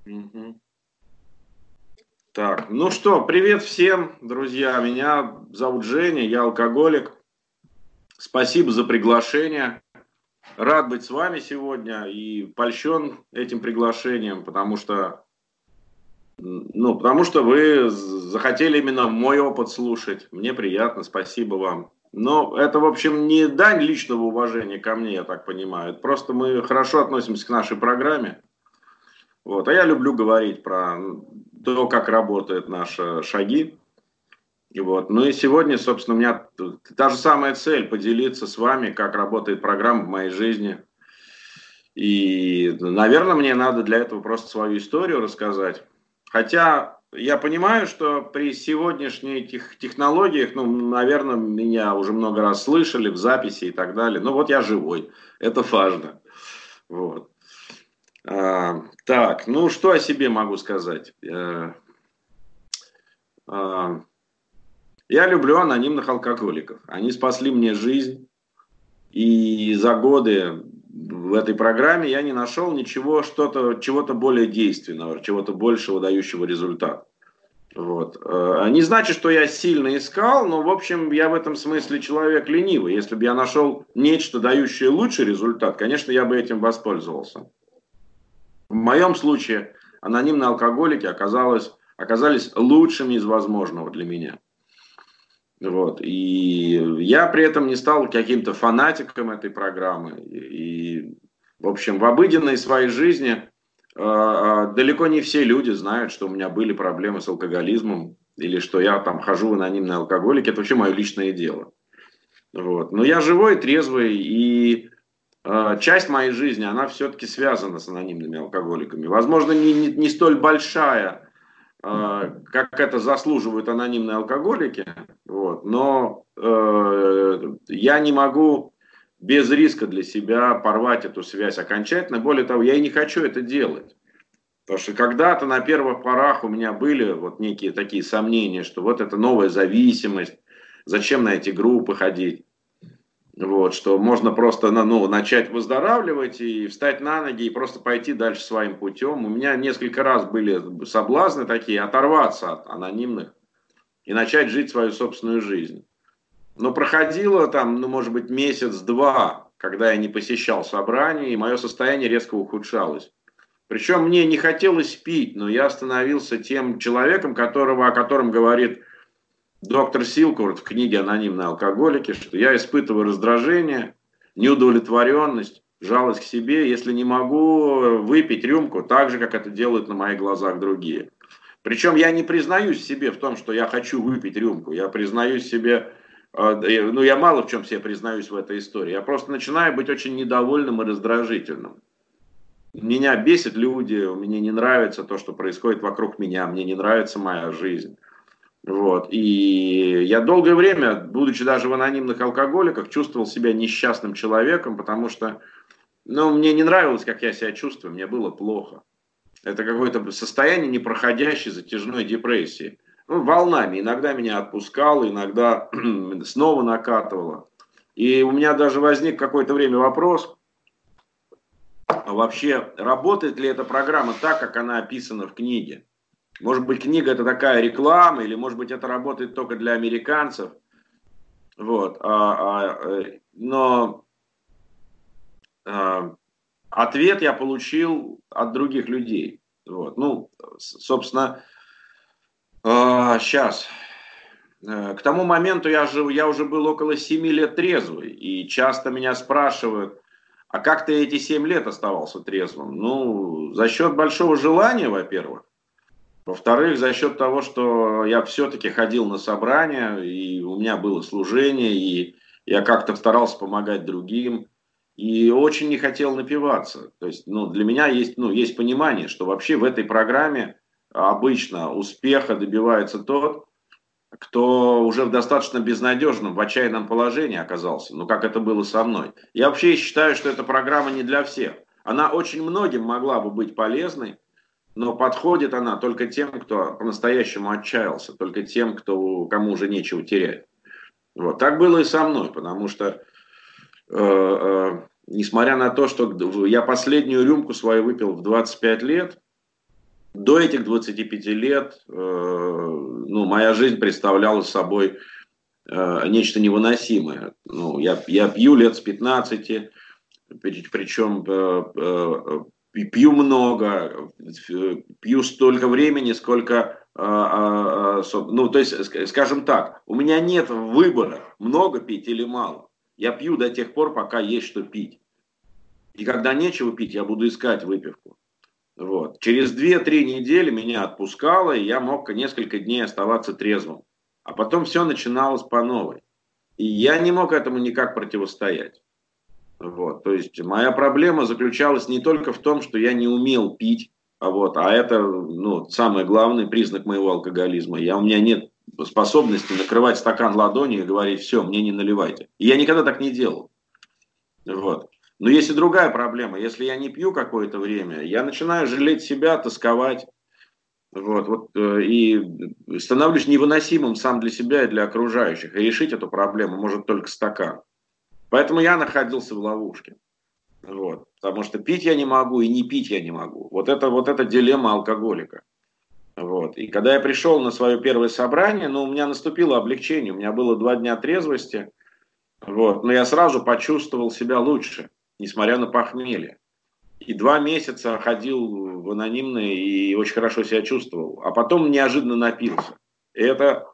Мгм. Так, ну что, привет всем, друзья. Меня зовут Женя, я алкоголик. Спасибо за приглашение. Рад быть с вами сегодня и польщен этим приглашением, потому что вы захотели именно мой опыт слушать. Мне приятно, спасибо вам. Но это, в общем, не дань личного уважения ко мне, я так понимаю. Это просто мы хорошо относимся к нашей программе. Вот. А я люблю говорить про то, как работают наши шаги. И вот. Ну и сегодня, собственно, у меня та же самая цель — поделиться с вами, как работает программа в моей жизни. И, наверное, мне надо для этого просто свою историю рассказать. Хотя я понимаю, что при сегодняшних технологиях, ну, наверное, меня уже много раз слышали в записи и так далее. Но вот я живой. Это важно. Вот. Так, ну что о себе могу сказать? А, Я люблю анонимных алкоголиков. Они спасли мне жизнь. И за годы в этой программе я не нашел ничего, чего-то более действенного, чего-то большего дающего результат. Вот. Не значит, что я сильно искал, но, в общем, я в этом смысле человек ленивый. Если бы я нашел нечто, дающее лучший результат, конечно, я бы этим воспользовался. В моем случае анонимные алкоголики оказались лучшими из возможного для меня. Вот. И я при этом не стал каким-то фанатиком этой программы. И, в общем, в обыденной своей жизни далеко не все люди знают, что у меня были проблемы с алкоголизмом или что я там хожу в анонимные алкоголики. Это вообще мое личное дело. Вот. Но я живой, трезвый, и часть моей жизни, она все-таки связана с анонимными алкоголиками. Возможно, не столь большая, как это заслуживают анонимные алкоголики, вот, но я не могу без риска для себя порвать эту связь окончательно. Более того, я и не хочу это делать. Потому что когда-то на первых порах у меня были вот некие такие сомнения, что вот это новая зависимость, зачем на эти группы ходить. Вот, что можно просто начать выздоравливать и встать на ноги и просто пойти дальше своим путем. У меня несколько раз были соблазны такие, оторваться от анонимных и начать жить свою собственную жизнь. Но проходило там, ну, может быть, месяц-два, когда я не посещал собрания, и мое состояние резко ухудшалось. Причем мне не хотелось пить, но я становился тем человеком, о котором говорит доктор Силкурт в книге «Анонимные алкоголики», что я испытываю раздражение, неудовлетворенность, жалость к себе, если не могу выпить рюмку так же, как это делают на моих глазах другие. Причем я не признаюсь себе в том, что я хочу выпить рюмку. Я признаюсь себе, я мало в чем себе признаюсь в этой истории. Я просто начинаю быть очень недовольным и раздражительным. Меня бесят люди, мне не нравится то, что происходит вокруг меня, мне не нравится моя жизнь. Вот. И я долгое время, будучи даже в анонимных алкоголиках, чувствовал себя несчастным человеком, потому что мне не нравилось, как я себя чувствую, мне было плохо. Это какое-то состояние непроходящей затяжной депрессии. Ну, волнами. Иногда меня отпускало, иногда снова накатывало. И у меня даже возник какое-то время вопрос, а вообще работает ли эта программа так, как она описана в книге? Может быть, книга — это такая реклама, или, может быть, это работает только для американцев. Вот. Но ответ я получил от других людей. Вот. Ну, собственно, сейчас. К тому моменту я уже был около 7 лет трезвый, и часто меня спрашивают, а как ты эти 7 лет оставался трезвым? Ну, за счет большого желания, во-первых. Во-вторых, за счет того, что я все-таки ходил на собрания, и у меня было служение, и я как-то старался помогать другим, и очень не хотел напиваться. То есть, для меня есть понимание, что вообще в этой программе обычно успеха добивается тот, кто уже в достаточно безнадежном, в отчаянном положении оказался, как это было со мной. Я вообще считаю, что эта программа не для всех. Она очень многим могла бы быть полезной, но подходит она только тем, кто по-настоящему отчаялся, только тем, кому уже нечего терять. Вот. Так было и со мной, потому что, несмотря на то, что я последнюю рюмку свою выпил в 25 лет, до этих 25 лет ну, моя жизнь представляла собой нечто невыносимое. Ну, я пью лет с 15, причем пью много, пью столько времени, сколько, ну, то есть, скажем так, у меня нет выбора, много пить или мало. Я пью до тех пор, пока есть что пить. И когда нечего пить, я буду искать выпивку. Вот. Через 2-3 недели меня отпускало, и я мог несколько дней оставаться трезвым. А потом все начиналось по новой. И я не мог этому никак противостоять. Вот. То есть моя проблема заключалась не только в том, что я не умел пить, а это ну, самый главный признак моего алкоголизма. У меня нет способности накрывать стакан ладонью и говорить: все, мне не наливайте. И я никогда так не делал. Вот. Но есть и другая проблема. Если я не пью какое-то время, я начинаю жалеть себя, тосковать. И становлюсь невыносимым сам для себя и для окружающих. И решить эту проблему может только стакан. Поэтому я находился в ловушке. Вот. Потому что пить я не могу и не пить я не могу. Вот это дилемма алкоголика. Вот. И когда я пришел на свое первое собрание, ну, у меня наступило облегчение. У меня было 2 дня трезвости. Вот. Но я сразу почувствовал себя лучше, несмотря на похмелье. И 2 месяца ходил в анонимные и очень хорошо себя чувствовал. А потом неожиданно напился. И это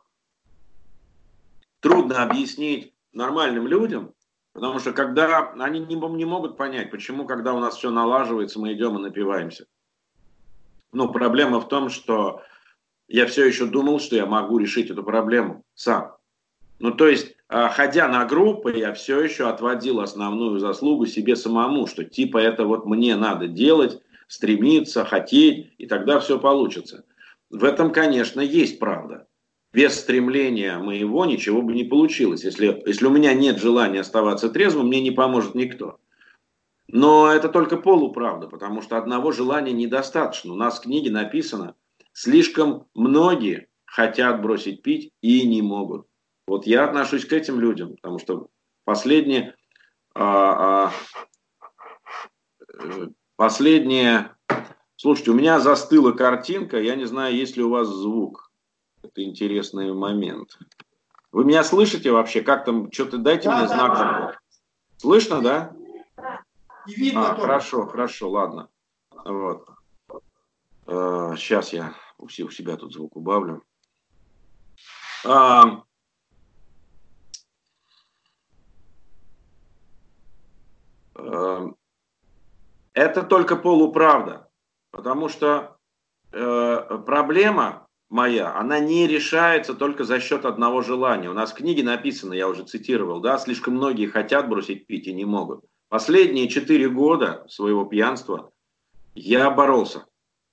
трудно объяснить нормальным людям, потому что когда они не могут понять, почему, когда у нас все налаживается, мы идем и напиваемся. Но проблема в том, что я все еще думал, что я могу решить эту проблему сам. Ну, то есть, ходя на группы, я все еще отводил основную заслугу себе самому, что типа это вот мне надо делать, стремиться, хотеть, и тогда все получится. В этом, конечно, есть правда. Без стремления моего ничего бы не получилось. Если у меня нет желания оставаться трезвым, мне не поможет никто. Но это только полуправда, потому что одного желания недостаточно. У нас в книге написано: слишком многие хотят бросить пить и не могут. Вот я отношусь к этим людям, потому что последние, слушайте, у меня застыла картинка, я не знаю, есть ли у вас звук. Это интересный момент. Вы меня слышите вообще? Как там, что-то дайте мне знак. Слышно, да? И видно тоже. Хорошо, ладно. Вот. Сейчас я у себя тут звук убавлю. Это только полуправда, потому что проблема моя, она не решается только за счет одного желания. У нас в книге написано, я уже цитировал, да, слишком многие хотят бросить пить и не могут. Последние 4 года своего пьянства я боролся.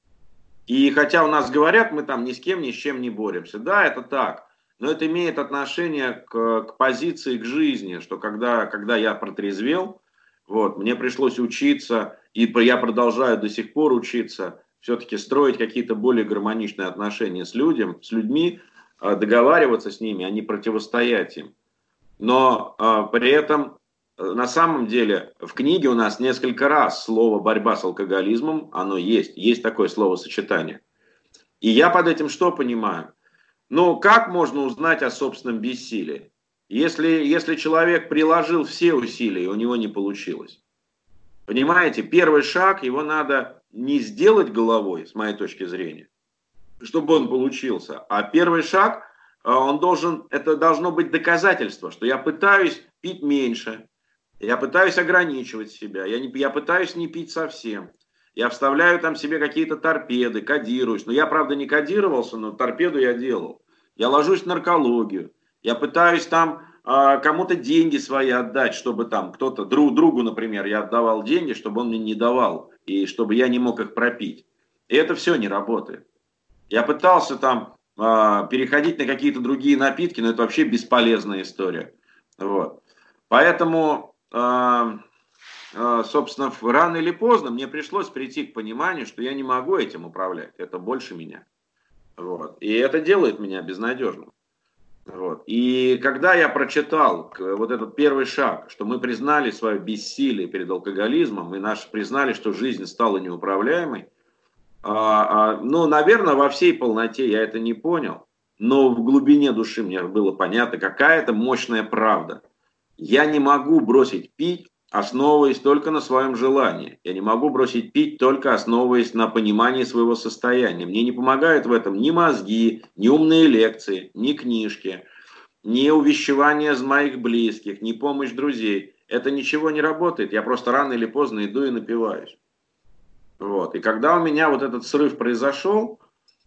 И хотя у нас говорят, мы там ни с кем, ни с чем не боремся, да, это так. Но это имеет отношение к позиции, к жизни, что когда я протрезвел, вот, мне пришлось учиться, и я продолжаю до сих пор учиться, все-таки строить какие-то более гармоничные отношения с людьми, договариваться с ними, а не противостоять им. Но при этом на самом деле в книге у нас несколько раз слово «борьба с алкоголизмом», оно есть такое словосочетание. И я под этим что понимаю? Ну, как можно узнать о собственном бессилии? Если человек приложил все усилия, и у него не получилось. Понимаете, первый шаг, его надо не сделать головой, с моей точки зрения, чтобы он получился. А первый шаг, это должно быть доказательство, что я пытаюсь пить меньше, я пытаюсь ограничивать себя, я пытаюсь не пить совсем. Я вставляю там себе какие-то торпеды, кодируюсь. Но я, правда, не кодировался, но торпеду я делал. Я ложусь в наркологию. Я пытаюсь там кому-то деньги свои отдать, чтобы там кто-то, другу, например, я отдавал деньги, чтобы он мне не давал, и чтобы я не мог их пропить. И это все не работает. Я пытался там переходить на какие-то другие напитки, но это вообще бесполезная история. Вот. Поэтому, собственно, рано или поздно мне пришлось прийти к пониманию, что я не могу этим управлять. Это больше меня. Вот. И это делает меня безнадежным. Вот. И когда я прочитал вот этот первый шаг, что мы признали свое бессилие перед алкоголизмом, и признали, что жизнь стала неуправляемой, Ну, наверное, во всей полноте я это не понял, но в глубине души мне было понятно, какая-то мощная правда. Я не могу бросить пить, основываясь только на своем желании. Я не могу бросить пить, только основываясь на понимании своего состояния. Мне не помогают в этом ни мозги, ни умные лекции, ни книжки, ни увещевания из моих близких, ни помощь друзей. Это ничего не работает. Я просто рано или поздно иду и напиваюсь. Вот. И когда у меня вот этот срыв произошел,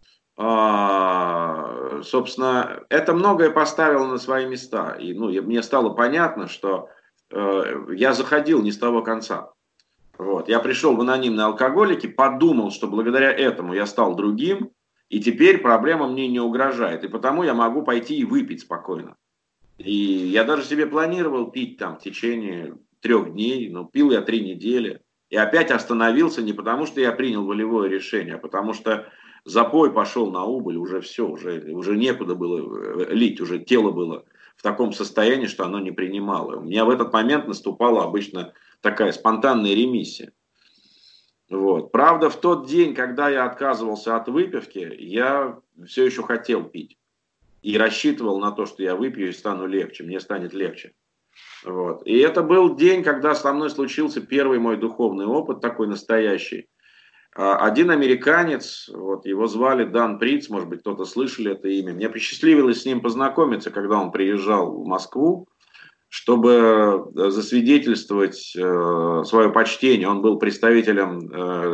собственно, это многое поставило на свои места. И ну, мне стало понятно, что я заходил не с того конца. Вот. Я пришел в анонимные алкоголики, подумал, что благодаря этому я стал другим, и теперь проблема мне не угрожает. И потому я могу пойти и выпить спокойно. И я даже себе планировал пить там в течение 3 дней, но пил я 3 недели. И опять остановился не потому, что я принял волевое решение, а потому что запой пошел на убыль, уже все, уже некуда было лить, уже тело было в таком состоянии, что оно не принимало. У меня в этот момент наступала обычно такая спонтанная ремиссия. Вот. Правда, в тот день, когда я отказывался от выпивки, я все еще хотел пить. И рассчитывал на то, что я выпью и стану легче, мне станет легче. Вот. И это был день, когда со мной случился первый мой духовный опыт, такой настоящий. Один американец, вот, его звали Дан Приц, может быть, кто-то слышали это имя. Мне посчастливилось с ним познакомиться, когда он приезжал в Москву, чтобы засвидетельствовать свое почтение. Он был представителем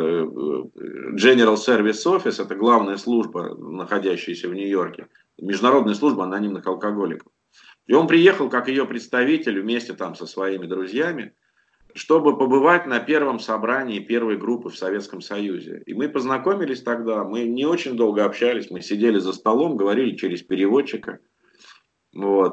General Service Office, это главная служба, находящаяся в Нью-Йорке, международная служба анонимных алкоголиков. И он приехал как ее представитель вместе там со своими друзьями, чтобы побывать на первом собрании первой группы в Советском Союзе. И мы познакомились тогда, мы не очень долго общались, мы сидели за столом, говорили через переводчика. Вот,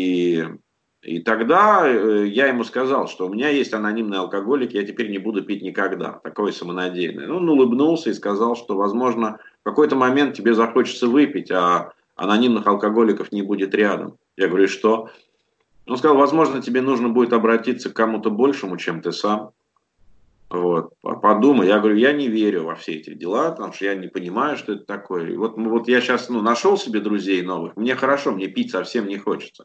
и тогда я ему сказал, что у меня есть анонимный алкоголик, я теперь не буду пить никогда. Такой самонадеянный. Он улыбнулся и сказал, что, возможно, в какой-то момент тебе захочется выпить, а анонимных алкоголиков не будет рядом. Я говорю, что? Он сказал, возможно, тебе нужно будет обратиться к кому-то большему, чем ты сам. Вот, подумай. Я говорю, я не верю во все эти дела, потому что я не понимаю, что это такое. И вот я сейчас нашел себе друзей новых, мне хорошо, мне пить совсем не хочется.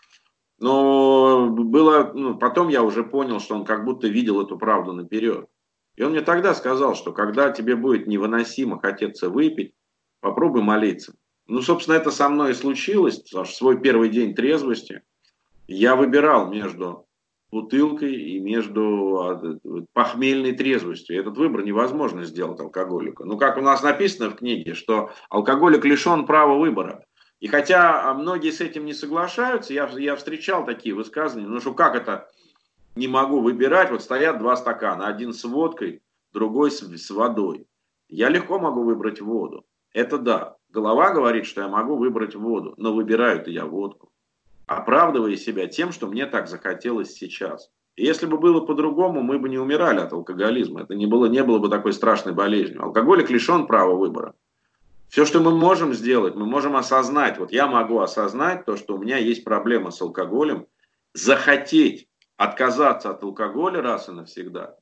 Но было, потом я уже понял, что он как будто видел эту правду наперед. И он мне тогда сказал, что когда тебе будет невыносимо хотеться выпить, попробуй молиться. Ну, собственно, это со мной и случилось, потому что свой первый день трезвости я выбирал между бутылкой и между похмельной трезвостью. И этот выбор невозможно сделать алкоголику. Ну, как у нас написано в книге, что алкоголик лишен права выбора. И хотя многие с этим не соглашаются, я встречал такие высказывания, ну что как это не могу выбирать, вот стоят 2 стакана, один с водкой, другой с водой. Я легко могу выбрать воду, это да. Голова говорит, что я могу выбрать воду, но выбираю-то я водку, оправдывая себя тем, что мне так захотелось сейчас. И если бы было по-другому, мы бы не умирали от алкоголизма, это не было бы такой страшной болезнью. Алкоголик лишен права выбора. Все, что мы можем сделать, мы можем осознать, вот я могу осознать то, что у меня есть проблема с алкоголем, захотеть отказаться от алкоголя раз и навсегда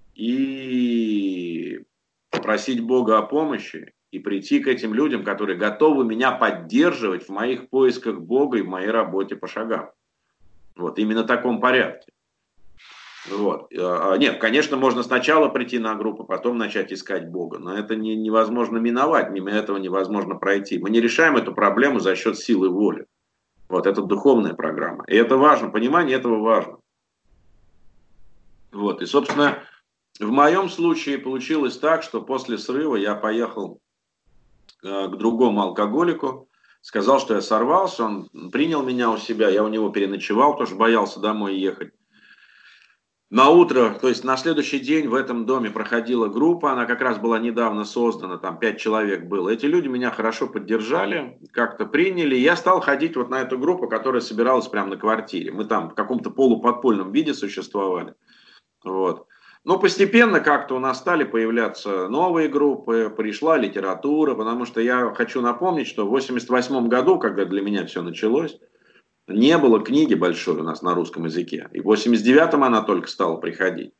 и попросить Бога о помощи и прийти к этим людям, которые готовы меня поддерживать в моих поисках Бога и в моей работе по шагам. Вот именно в таком порядке. Вот. Нет, конечно, можно сначала прийти на группу, потом начать искать Бога, но это невозможно миновать, мимо этого невозможно пройти. Мы не решаем эту проблему за счет силы воли. Вот, это духовная программа. И это важно, понимание этого важно. Вот, и, собственно, в моем случае получилось так, что после срыва я поехал к другому алкоголику, сказал, что я сорвался, он принял меня у себя, я у него переночевал, потому что боялся домой ехать. На утро, то есть на следующий день в этом доме проходила группа, она как раз была недавно создана, там 5 человек было. Эти люди меня хорошо поддержали, как-то приняли. Я стал ходить вот на эту группу, которая собиралась прямо на квартире. Мы там в каком-то полуподпольном виде существовали. Вот. Но постепенно как-то у нас стали появляться новые группы, пришла литература, потому что я хочу напомнить, что в 1988 году, когда для меня все началось, не было книги большой у нас на русском языке. И в 89-м она только стала приходить.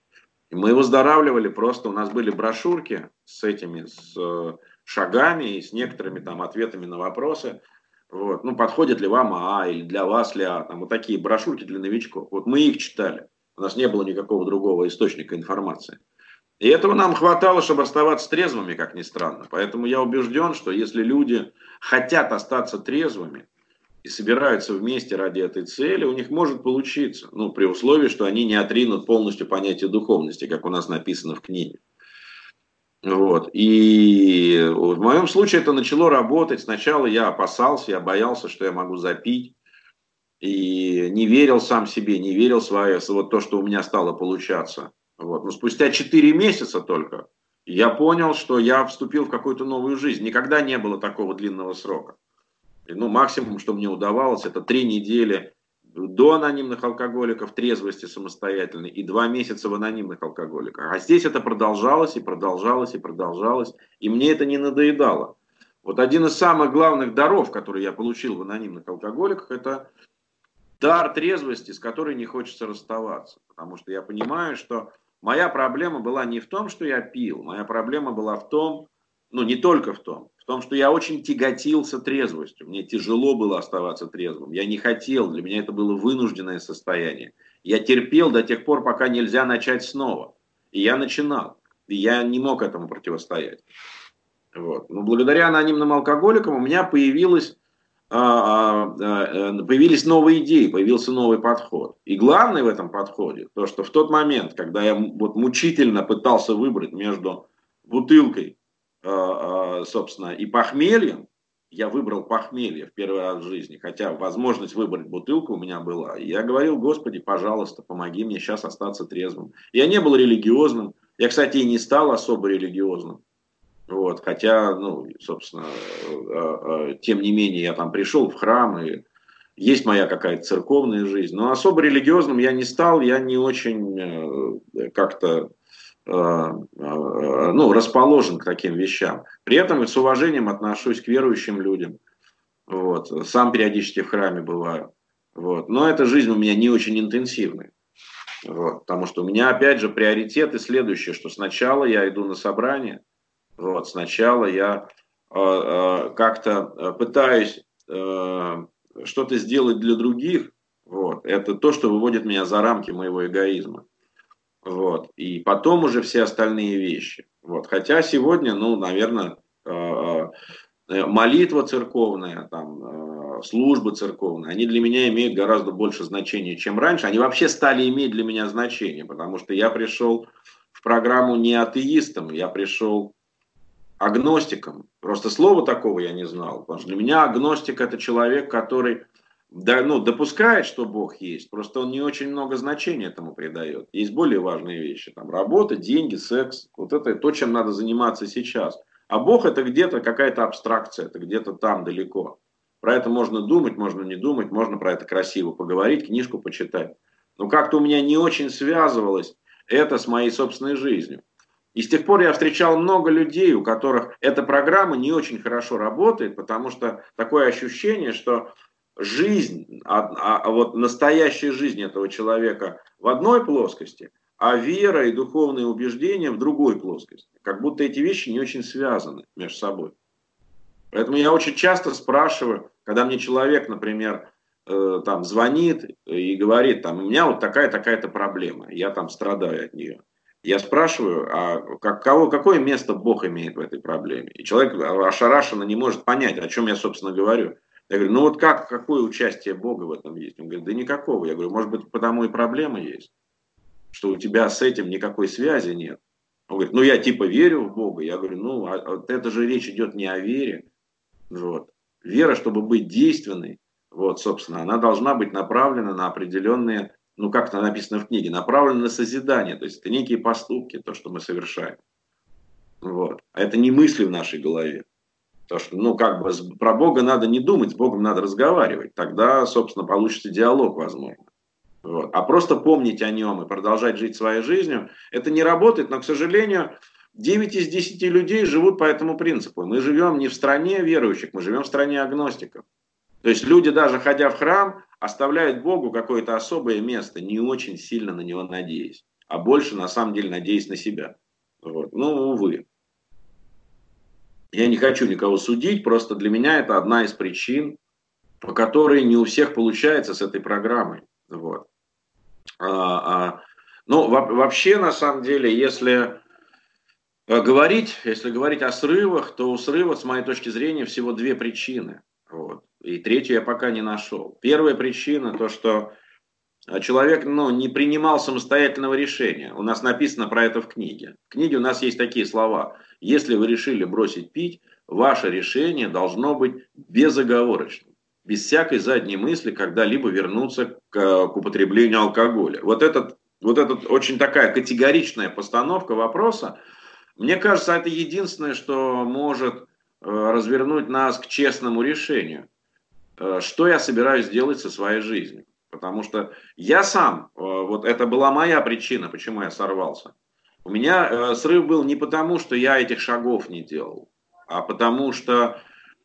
И мы выздоравливали просто, у нас были брошюрки с этими, шагами и с некоторыми там ответами на вопросы. Вот. Ну, подходит ли вам АА или для вас ли АА, там вот такие брошюрки для новичков. Вот мы их читали. У нас не было никакого другого источника информации. И этого нам хватало, чтобы оставаться трезвыми, как ни странно. Поэтому я убежден, что если люди хотят остаться трезвыми и собираются вместе ради этой цели, у них может получиться. Ну, при условии, что они не отринут полностью понятие духовности, как у нас написано в книге. Вот. И в моем случае это начало работать. Сначала я опасался, я боялся, что я могу запить. И не верил сам себе, не верил в свое, вот то, что у меня стало получаться. Вот. Но спустя 4 месяца только я понял, что я вступил в какую-то новую жизнь. Никогда не было такого длинного срока. И, ну, максимум, что мне удавалось, это 3 недели до анонимных алкоголиков, трезвости самостоятельной, и 2 месяца в анонимных алкоголиках. А здесь это продолжалось и продолжалось и продолжалось, и мне это не надоедало. Вот один из самых главных даров, который я получил в анонимных алкоголиках, это дар трезвости, с которой не хочется расставаться. Потому что я понимаю, что моя проблема была не в том, что я пил, моя проблема была в том, ну не только в том, что я очень тяготился трезвостью. Мне тяжело было оставаться трезвым. Я не хотел, для меня это было вынужденное состояние. Я терпел до тех пор, пока нельзя начать снова. И я начинал. И я не мог этому противостоять. Вот. Но благодаря анонимным алкоголикам у меня появились новые идеи, появился новый подход. И главное в этом подходе, то, что в тот момент, когда я вот мучительно пытался выбрать между бутылкой, собственно, и похмельем, я выбрал похмелье в первый раз в жизни, хотя возможность выбрать бутылку у меня была. И я говорил: Господи, пожалуйста, помоги мне сейчас остаться трезвым. Я не был религиозным, я, кстати, и не стал особо религиозным. Вот, хотя, ну, собственно, тем не менее, я там пришел в храм, и есть моя какая-то церковная жизнь. Но особо религиозным я не стал, я не очень как-то ну, расположен к таким вещам. При этом с уважением отношусь к верующим людям. Вот. Сам периодически в храме бываю. Вот. Но эта жизнь у меня не очень интенсивная. Вот. Потому что у меня, опять же, приоритеты следующие, что сначала я иду на собрание. Вот, сначала я как-то пытаюсь что-то сделать для других. Вот, это то, что выводит меня за рамки моего эгоизма. Вот, и потом уже все остальные вещи. Вот, хотя сегодня, ну, наверное, молитва церковная, там, службы церковные, они для меня имеют гораздо больше значения, чем раньше. Они вообще стали иметь для меня значение, потому что я пришел в программу не атеистом, я пришел агностиком. Просто слова такого я не знал. Потому что для меня агностик — это человек, который допускает, что Бог есть. Просто он не очень много значения этому придает. Есть более важные вещи. Там работа, деньги, секс. Вот это то, чем надо заниматься сейчас. А Бог — это где-то какая-то абстракция. Это где-то там далеко. Про это можно думать, можно не думать. Можно про это красиво поговорить, книжку почитать. Но как-то у меня не очень связывалось это с моей собственной жизнью. И с тех пор я встречал много людей, у которых эта программа не очень хорошо работает, потому что такое ощущение, что жизнь, вот настоящая жизнь этого человека в одной плоскости, а вера и духовные убеждения в другой плоскости. Как будто эти вещи не очень связаны между собой. Поэтому я очень часто спрашиваю, когда мне человек, например, там звонит и говорит, там, у меня вот такая-то проблема, я там страдаю от нее. Я спрашиваю, а какое место Бог имеет в этой проблеме? И человек ошарашенно не может понять, о чем я, собственно, говорю. Я говорю, ну вот какое участие Бога в этом есть? Он говорит, да никакого. Я говорю, может быть, потому и проблема есть, что у тебя с этим никакой связи нет. Он говорит, ну я типа верю в Бога. Я говорю, ну это же речь идет не о вере. Вот. Вера, чтобы быть действенной, вот, собственно, она должна быть направлена на определенные, ну, как это написано в книге, направлена на созидание. То есть это некие поступки, то, что мы совершаем. Вот. А это не мысли в нашей голове. Потому что, ну, как бы про Бога надо не думать, с Богом надо разговаривать. Тогда, собственно, получится диалог, возможно. Вот. А просто помнить о нем и продолжать жить своей жизнью, это не работает, но, к сожалению, 9 из 10 людей живут по этому принципу. Мы живем не в стране верующих, мы живем в стране агностиков. То есть люди, даже ходя в храм, оставляют Богу какое-то особое место, не очень сильно на него надеясь. а больше, на самом деле, надеясь на себя. Вот. Ну, увы. Я не хочу никого судить, просто для меня это одна из причин, по которой не у всех получается с этой программой. Вот. Ну, вообще, на самом деле, если говорить о срывах, то у срыва, с моей точки зрения, всего две причины. Вот. И третью я пока не нашел. Первая причина, то, что человек не принимал самостоятельного решения. У нас написано про это в книге. В книге у нас есть такие слова. Если вы решили бросить пить, ваше решение должно быть безоговорочным. Без всякой задней мысли когда-либо вернуться к употреблению алкоголя. Вот этот очень такая категоричная постановка вопроса, мне кажется, это единственное, что может развернуть нас к честному решению. Что я собираюсь делать со своей жизнью. Потому что я сам, вот это была моя причина, почему я сорвался. У меня срыв был не потому, что я этих шагов не делал, а потому что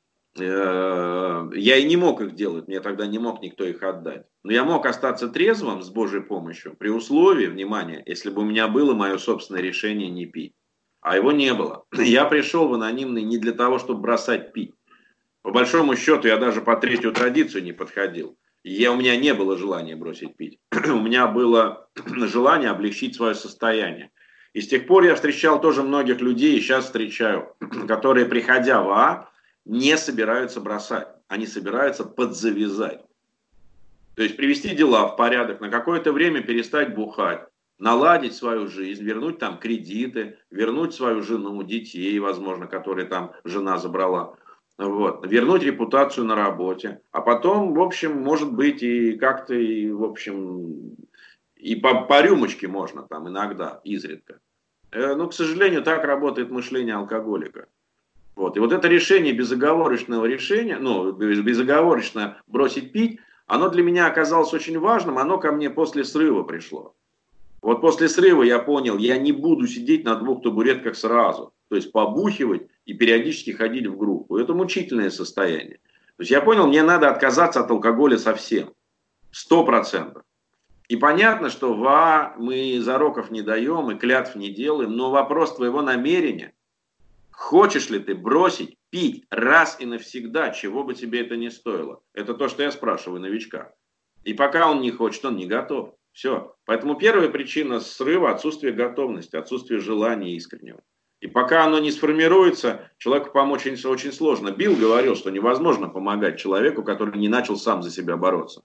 я и не мог их делать, мне тогда не мог никто их отдать. Но я мог остаться трезвым с Божьей помощью при условии, внимание, если бы у меня было мое собственное решение не пить. А его не было. Я пришел в анонимный не для того, чтобы бросать пить. По большому счету, я даже по третью традицию не подходил. У меня не было желания бросить пить. У меня было желание облегчить свое состояние. И с тех пор я встречал тоже многих людей, и сейчас встречаю, которые, приходя в АА, не собираются бросать. Они собираются подзавязать. То есть привести дела в порядок, на какое-то время перестать бухать, наладить свою жизнь, вернуть там кредиты, вернуть свою жену, детей, возможно, которые там жена забрала. Вот. Вернуть репутацию на работе. А потом, в общем, может быть, и как-то, и, в общем, и по рюмочке можно там иногда, изредка. Но, к сожалению, так работает мышление алкоголика. Вот. И вот это решение безоговорочного решения, безоговорочно бросить пить, оно для меня оказалось очень важным, оно ко мне после срыва пришло. Вот после срыва я понял, я не буду сидеть на двух табуретках сразу. То есть побухивать и периодически ходить в группу. Это мучительное состояние. То есть я понял, мне надо отказаться от алкоголя совсем. 100%. И понятно, что в АА мы зароков не даем и клятв не делаем, но вопрос твоего намерения. Хочешь ли ты бросить пить раз и навсегда, чего бы тебе это ни стоило? Это то, что я спрашиваю новичка. И пока он не хочет, он не готов. Все. Поэтому первая причина срыва – отсутствие готовности, отсутствие желания искреннего. И пока оно не сформируется, человеку помочь очень сложно. Билл говорил, что невозможно помогать человеку, который не начал сам за себя бороться.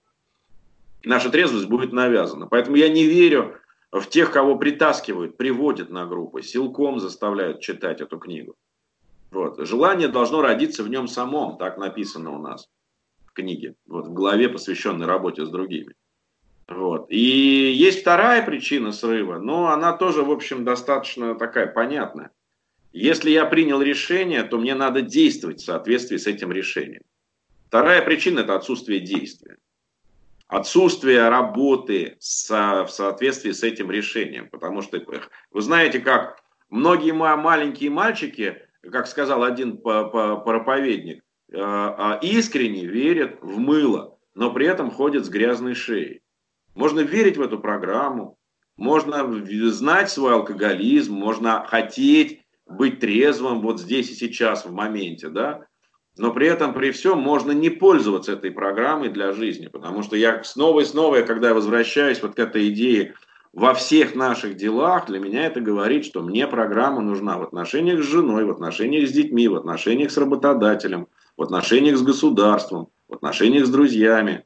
Наша трезвость будет навязана. Поэтому я не верю в тех, кого притаскивают, приводят на группы, силком заставляют читать эту книгу. Вот. Желание должно родиться в нем самом, так написано у нас в книге, вот, в главе, посвященной работе с другими. Вот. И есть вторая причина срыва, но она тоже, в общем, достаточно такая понятная. Если я принял решение, то мне надо действовать в соответствии с этим решением. Вторая причина – это отсутствие действия. Отсутствие работы в соответствии с этим решением. Потому что вы знаете, как многие маленькие мальчики, как сказал один проповедник, искренне верят в мыло, но при этом ходят с грязной шеей. Можно верить в эту программу, можно знать свой алкоголизм, можно хотеть быть трезвым вот здесь и сейчас, в моменте, да, но при этом, при всем, можно не пользоваться этой программой для жизни, потому что я снова и снова, когда я возвращаюсь вот к этой идее во всех наших делах, для меня это говорит, что мне программа нужна в отношениях с женой, в отношениях с детьми, в отношениях с работодателем, в отношениях с государством, в отношениях с друзьями,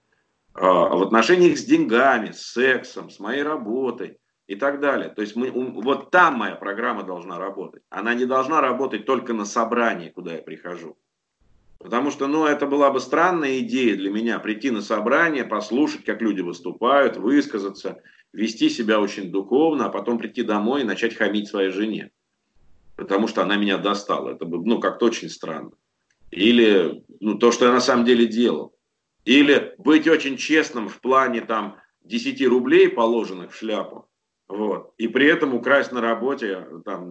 в отношениях с деньгами, с сексом, с моей работой и так далее. То есть вот там моя программа должна работать. Она не должна работать только на собрании, куда я прихожу. Потому что, это была бы странная идея для меня, прийти на собрание, послушать, как люди выступают, высказаться, вести себя очень духовно, а потом прийти домой и начать хамить своей жене. Потому что она меня достала. Это бы, как-то очень странно. Или, то, что я на самом деле делал. Или быть очень честным в плане 10 рублей, положенных в шляпу, вот, и при этом украсть на работе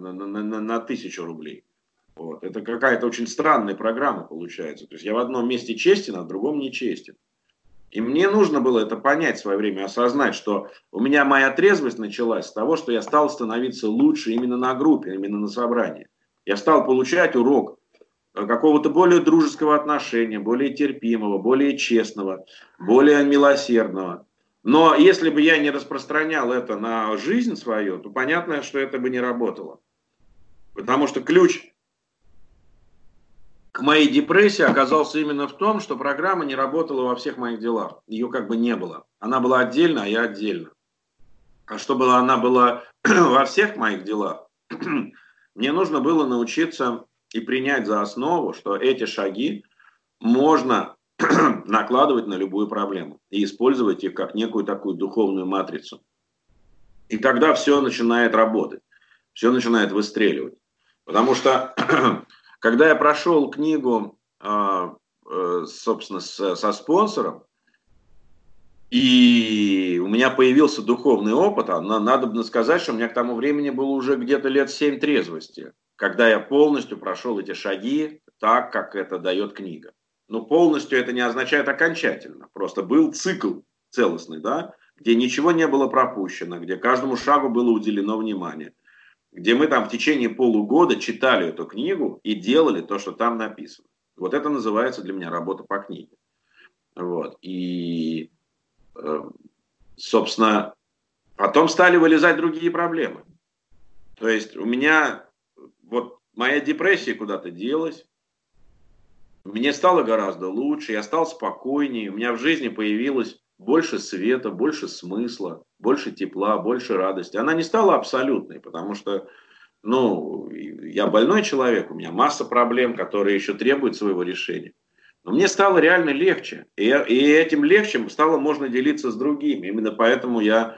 на 1000 рублей. Вот. Это какая-то очень странная программа получается. То есть я в одном месте честен, а в другом не честен. И мне нужно было это понять в свое время, осознать, что у меня моя трезвость началась с того, что я стал становиться лучше именно на группе, именно на собрании. Я стал получать урок какого-то более дружеского отношения, более терпимого, более честного, более милосердного. Но если бы я не распространял это на жизнь свою, то понятно, что это бы не работало. Потому что ключ к моей депрессии оказался именно в том, что программа не работала во всех моих делах. Ее как бы не было. Она была отдельно, а я отдельно. А чтобы она была во всех моих делах, мне нужно было научиться и принять за основу, что эти шаги можно накладывать на любую проблему и использовать их как некую такую духовную матрицу. И тогда все начинает работать, все начинает выстреливать. Потому что когда я прошел книгу, собственно, со спонсором, и у меня появился духовный опыт, надо сказать, что у меня к тому времени было уже где-то лет 7 трезвости, когда я полностью прошел эти шаги так, как это дает книга. Но полностью это не означает окончательно. Просто был цикл целостный, да, где ничего не было пропущено, где каждому шагу было уделено внимание, где мы там в течение полугода читали эту книгу и делали то, что там написано. Вот это называется для меня работа по книге. Вот. И, собственно, потом стали вылезать другие проблемы. То есть у меня вот моя депрессия куда-то делась, мне стало гораздо лучше, я стал спокойнее, у меня в жизни появилось больше света, больше смысла, больше тепла, больше радости. Она не стала абсолютной, потому что, ну, я больной человек, у меня масса проблем, которые еще требуют своего решения. Но мне стало реально легче, и этим легче стало можно делиться с другими. Именно поэтому я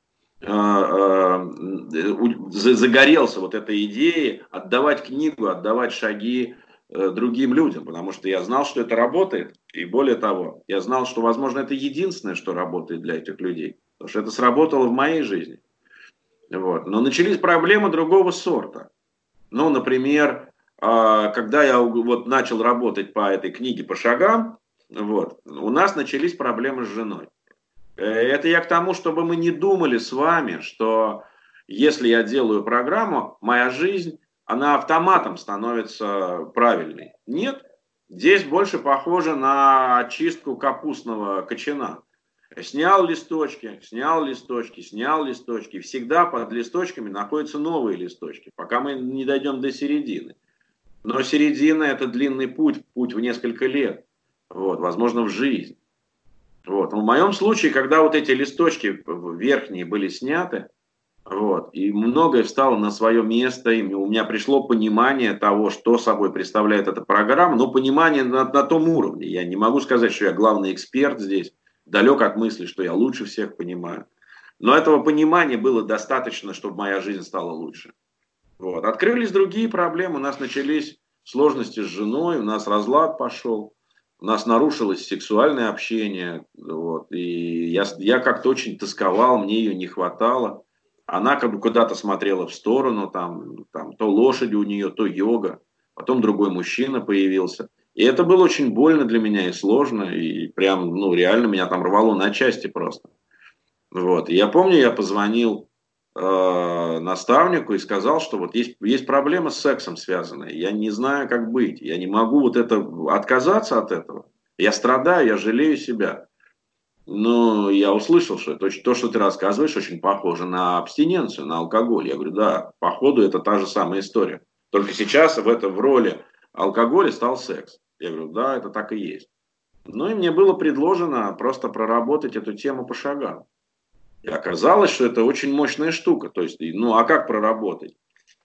загорелся вот этой идеей отдавать книгу, отдавать шаги другим людям, потому что я знал, что это работает, и более того, я знал, что, возможно, это единственное, что работает для этих людей, потому что это сработало в моей жизни. Вот. Но начались проблемы другого сорта. Ну, например, когда я вот начал работать по этой книге по шагам, вот, у нас начались проблемы с женой. Это я к тому, чтобы мы не думали с вами, что если я делаю программу, моя жизнь, она автоматом становится правильной. Нет, здесь больше похоже на очистку капустного кочана. Снял листочки, снял листочки, снял листочки. Всегда под листочками находятся новые листочки, пока мы не дойдем до середины. Но середина – это длинный путь, путь в несколько лет, вот, возможно, в жизнь. Вот. В моем случае, когда вот эти листочки верхние были сняты, вот, и многое встало на свое место, и у меня пришло понимание того, что собой представляет эта программа, но понимание на том уровне. Я не могу сказать, что я главный эксперт здесь, далек от мысли, что я лучше всех понимаю. Но этого понимания было достаточно, чтобы моя жизнь стала лучше. Вот. Открылись другие проблемы, у нас начались сложности с женой, у нас разлад пошел. У нас нарушилось сексуальное общение, вот, и я как-то очень тосковал, мне ее не хватало. Она как бы куда-то смотрела в сторону, там то лошади у нее, то йога, потом другой мужчина появился. И это было очень больно для меня и сложно, и прям, ну, реально меня там рвало на части просто. Вот. И я помню, я позвонил наставнику и сказал, что вот есть проблема с сексом связанная, я не знаю, как быть, я не могу вот это отказаться от этого, я страдаю, я жалею себя. Но я услышал, что то, что ты рассказываешь, очень похоже на абстиненцию, на алкоголь. Я говорю, да, походу это та же самая история. Только сейчас в роли алкоголя стал секс. Я говорю, да, это так и есть. Ну и мне было предложено просто проработать эту тему по шагам. И оказалось, что это очень мощная штука. То есть, ну а как проработать?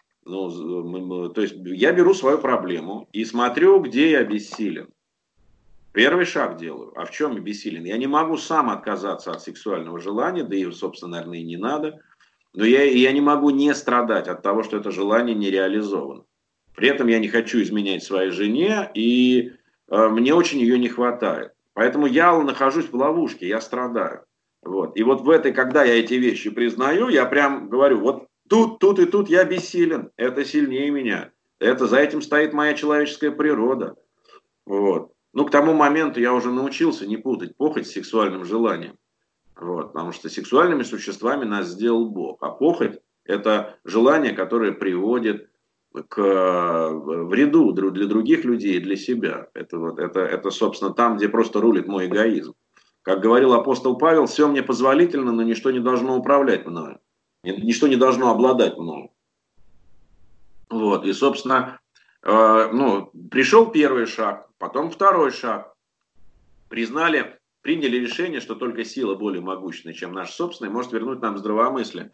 Ну, то есть я беру свою проблему и смотрю, где я бессилен. Первый шаг делаю. А в чем я бессилен? Я не могу сам отказаться от сексуального желания, да и, собственно, наверное, и не надо. Но я не могу не страдать от того, что это желание не реализовано. При этом я не хочу изменять своей жене, и мне очень ее не хватает. Поэтому я нахожусь в ловушке, я страдаю. Вот. И вот когда я эти вещи признаю, я прям говорю, вот тут и тут я бессилен, это сильнее меня. За этим стоит моя человеческая природа. Вот. Ну, к тому моменту я уже научился не путать похоть с сексуальным желанием. Вот, потому что сексуальными существами нас сделал Бог. А похоть – это желание, которое приводит к вреду для других людей и для себя. Это, собственно, там, где просто рулит мой эгоизм. Как говорил апостол Павел, все мне позволительно, но ничто не должно управлять мною. Ничто не должно обладать мною. Вот, и, собственно, пришел первый шаг, потом второй шаг. Приняли решение, что только сила более могущественная, чем наша собственная, может вернуть нам здравомыслие.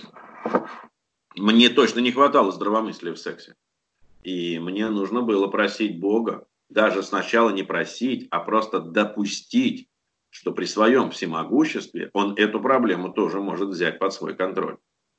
Мне точно не хватало здравомыслия в сексе. И мне нужно было просить Бога, даже сначала не просить, а просто допустить, что при своем всемогуществе он эту проблему тоже может взять под свой контроль.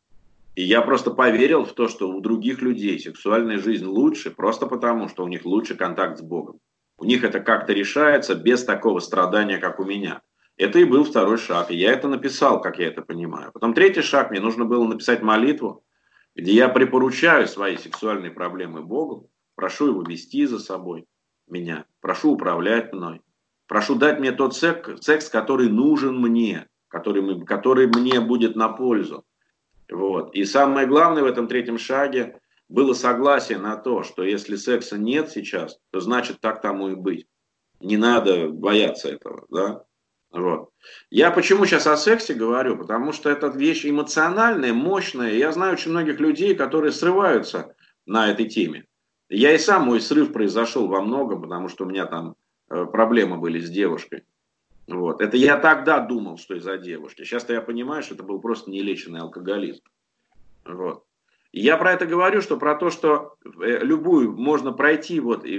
И я просто поверил в то, что у других людей сексуальная жизнь лучше, просто потому, что у них лучше контакт с Богом. У них это как-то решается без такого страдания, как у меня. Это и был второй шаг. И я это написал, как я это понимаю. Потом третий шаг, мне нужно было написать молитву, где я припоручаю свои сексуальные проблемы Богу, прошу его вести за собой меня, прошу управлять мной, прошу дать мне тот секс, который нужен мне, который мне будет на пользу. Вот. И самое главное в этом третьем шаге было согласие на то, что если секса нет сейчас, то значит так тому и быть. Не надо бояться этого. Да? Вот. Я почему сейчас о сексе говорю? Потому что это вещь эмоциональная, мощная. Я знаю очень многих людей, которые срываются на этой теме. Я и сам, мой срыв произошел во многом, потому что у меня там проблемы были с девушкой. Вот. Это я тогда думал, что из-за девушки. Сейчас-то я понимаю, что это был просто нелеченный алкоголизм. Вот. И я про это говорю, что про то, что любую можно пройти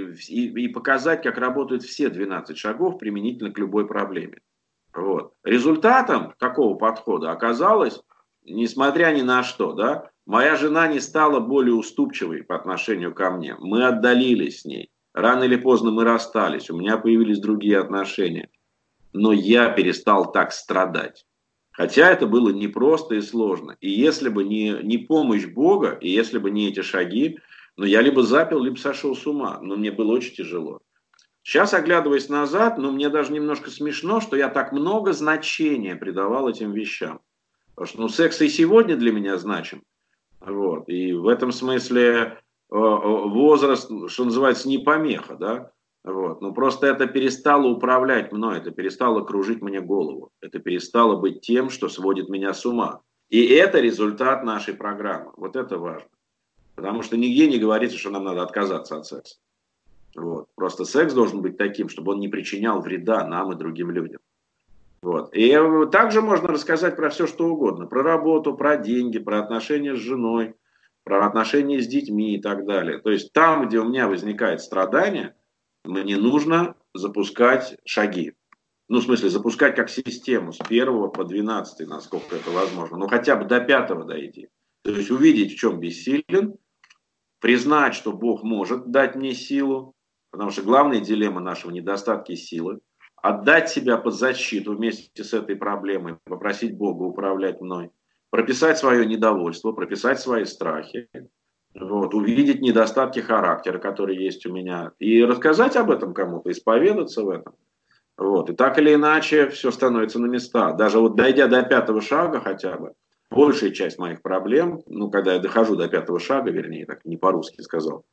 и показать, как работают все 12 шагов применительно к любой проблеме. Вот. Результатом такого подхода оказалось, несмотря ни на что, да, моя жена не стала более уступчивой по отношению ко мне. Мы отдалились с ней. Рано или поздно мы расстались. У меня появились другие отношения. Но я перестал так страдать. Хотя это было непросто и сложно. И если бы не помощь Бога, и если бы не эти шаги, я либо запил, либо сошел с ума. Но мне было очень тяжело. Сейчас, оглядываясь назад, мне даже немножко смешно, что я так много значения придавал этим вещам. Потому что секс и сегодня для меня значим. Вот. И в этом смысле возраст, что называется, не помеха. Да? Вот. Но просто это перестало управлять мной, это перестало кружить мне голову. Это перестало быть тем, что сводит меня с ума. И это результат нашей программы. Вот это важно. Потому что нигде не говорится, что нам надо отказаться от секса. Вот. Просто секс должен быть таким, чтобы он не причинял вреда нам и другим людям. Вот. И также можно рассказать про все, что угодно. Про работу, про деньги, про отношения с женой, про отношения с детьми и так далее. То есть там, где у меня возникает страдание, мне нужно запускать шаги. В смысле, запускать как систему с 1 по 12, насколько это возможно. Хотя бы до 5 дойти. То есть увидеть, в чем бессилен, признать, что Бог может дать мне силу, потому что главная дилемма нашего недостатки силы, отдать себя под защиту вместе с этой проблемой, попросить Бога управлять мной, прописать свое недовольство, прописать свои страхи, увидеть недостатки характера, которые есть у меня, и рассказать об этом кому-то, исповедаться в этом. И так или иначе все становится на места. Даже дойдя до 5 шага хотя бы, большая часть моих проблем, когда я дохожу до 5 шага, вернее, так не по-русски сказал,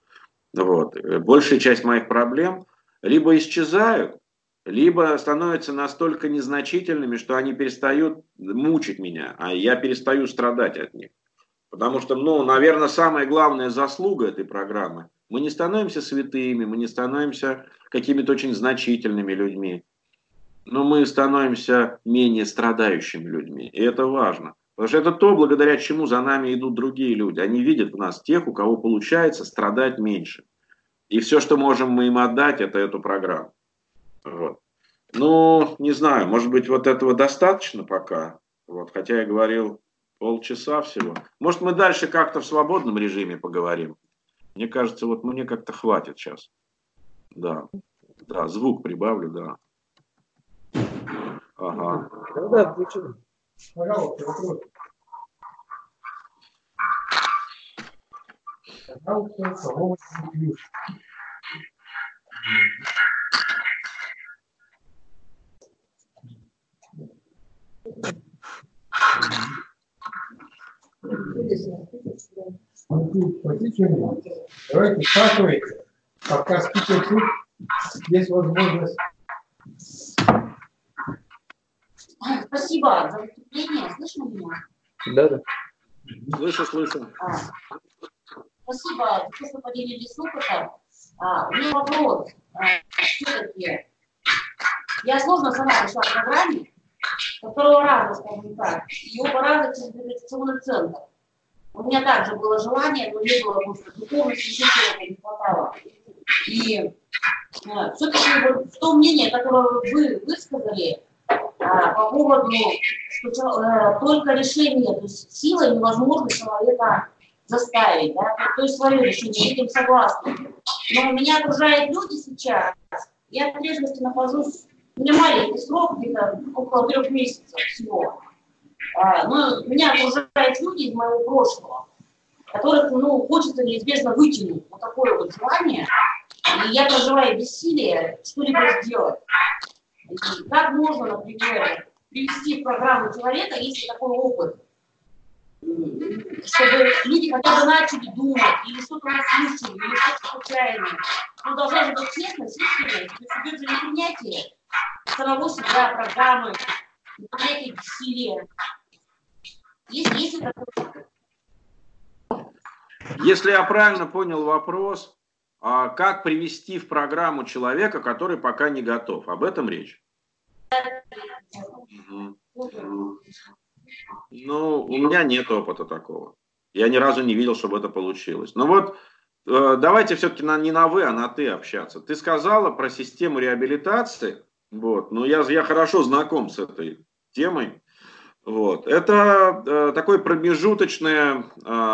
большая часть моих проблем либо исчезают, либо становятся настолько незначительными, что они перестают мучить меня, а я перестаю страдать от них. Потому что, наверное, самая главная заслуга этой программы, мы не становимся святыми, мы не становимся какими-то очень значительными людьми, но мы становимся менее страдающими людьми. И это важно. Потому что это то, благодаря чему за нами идут другие люди. Они видят в нас тех, у кого получается страдать меньше. И все, что можем мы им отдать, это эту программу. Вот. Не знаю, может быть, этого достаточно пока. Хотя я говорил полчаса всего. Может, мы дальше как-то в свободном режиме поговорим. Мне кажется, мне как-то хватит сейчас. Да, звук прибавлю, да. Ага. Да, включу. Пожалуйста, вопрос. Пожалуйста, свободный ключ. Спросите что-нибудь. Давайте спрашивайте. Пока спикер тут, есть возможность. Спасибо за выступление. Слышно меня? Да. Слышу. Спасибо за то, что поделились опытом. У меня вопрос. Все-таки я сложно сама пришла к программе, со второго раза, скажем так, и оба раза через реабилитационный центр. У меня также было желание, но не было просто духовности, ничего не хватало. И все-таки вот то мнение, которое вы высказали по поводу, что только решение, то есть силой невозможно человека заставить, да, то есть свое решение, с этим согласна. Но меня окружают люди сейчас, я в трезвости нахожусь, у меня маленький срок, где-то около 3 месяцев всего. Но меня окружают люди из моего прошлого, которых, хочется неизбежно вытянуть. Вот такое вот желание. И я проживаю бессилие что-либо сделать. И как можно, например, привести в программу человека, если такой опыт, чтобы люди хотя бы начали думать, или что-то услышали, или что-то случайное. Но должна же быть честность, искренность, то есть идет же не принятие самого себя, программы, не принятие бессилия. Есть такое? Если я правильно понял вопрос, как привести в программу человека, который пока не готов? Об этом речь? Ну, у меня нет опыта такого. Я ни разу не видел, чтобы это получилось. Но вот давайте все-таки не на вы, а на ты общаться. Ты сказала про систему реабилитации. Вот. Но я хорошо знаком с этой темой. Вот. Это такой промежуточная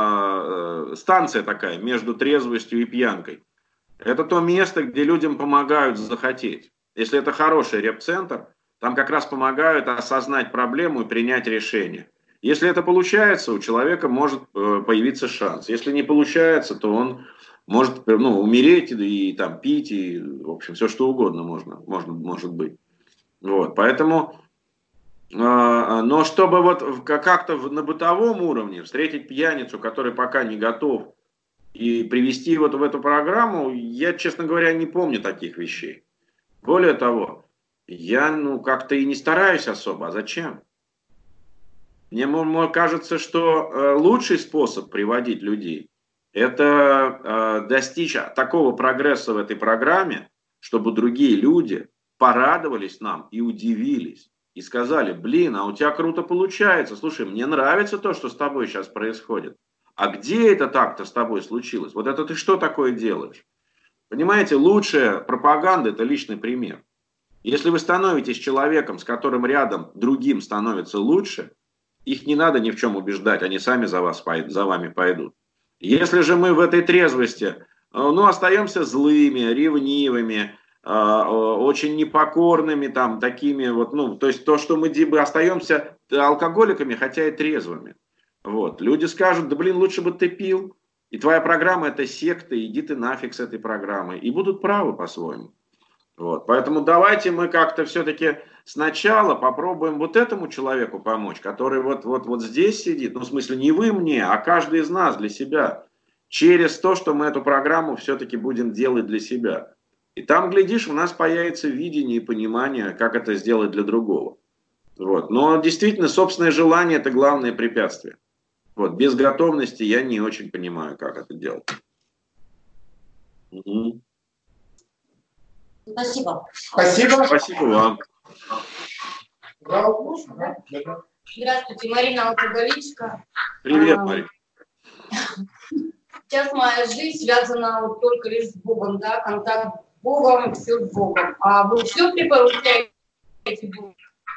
станция такая между трезвостью и пьянкой. Это то место, где людям помогают захотеть. Если это хороший реп-центр, там как раз помогают осознать проблему и принять решение. Если это получается, у человека может появиться шанс. Если не получается, то он может умереть и там пить, и, в общем, все что угодно может быть. Вот. Поэтому, но чтобы вот как-то на бытовом уровне встретить пьяницу, который пока не готов, и привести его в эту программу, я, честно говоря, не помню таких вещей. Более того, я как-то и не стараюсь особо. А зачем? Мне кажется, что лучший способ приводить людей – это достичь такого прогресса в этой программе, чтобы другие люди порадовались нам и удивились. И сказали: блин, а у тебя круто получается. Слушай, мне нравится то, что с тобой сейчас происходит. А где это так-то с тобой случилось? Вот это ты что такое делаешь? Понимаете, лучшая пропаганда – это личный пример. Если вы становитесь человеком, с которым рядом другим становится лучше, их не надо ни в чем убеждать, они сами за вами пойдут. Если же мы в этой трезвости, остаемся злыми, ревнивыми, очень непокорными, там, такими вот, то есть то, что мы остаемся алкоголиками, хотя и трезвыми. Вот. Люди скажут: да блин, лучше бы ты пил, и твоя программа это секта, иди ты нафиг с этой программой. И будут правы по-своему. Вот. Поэтому давайте мы как-то все-таки сначала попробуем вот этому человеку помочь, который вот здесь сидит, в смысле не вы мне, а каждый из нас для себя, через то, что мы эту программу все-таки будем делать для себя. И там, глядишь, у нас появится видение и понимание, как это сделать для другого. Вот. Но действительно, собственное желание – это главное препятствие. Вот. Без готовности я не очень понимаю, как это делать. Угу. Спасибо. Спасибо. Спасибо вам. Здравствуйте, Марина, алкоголичка. Привет, Марина. Сейчас моя жизнь связана только лишь с Богом, да, контакт с Богом, все с Богом. А вы все преподносите Богу?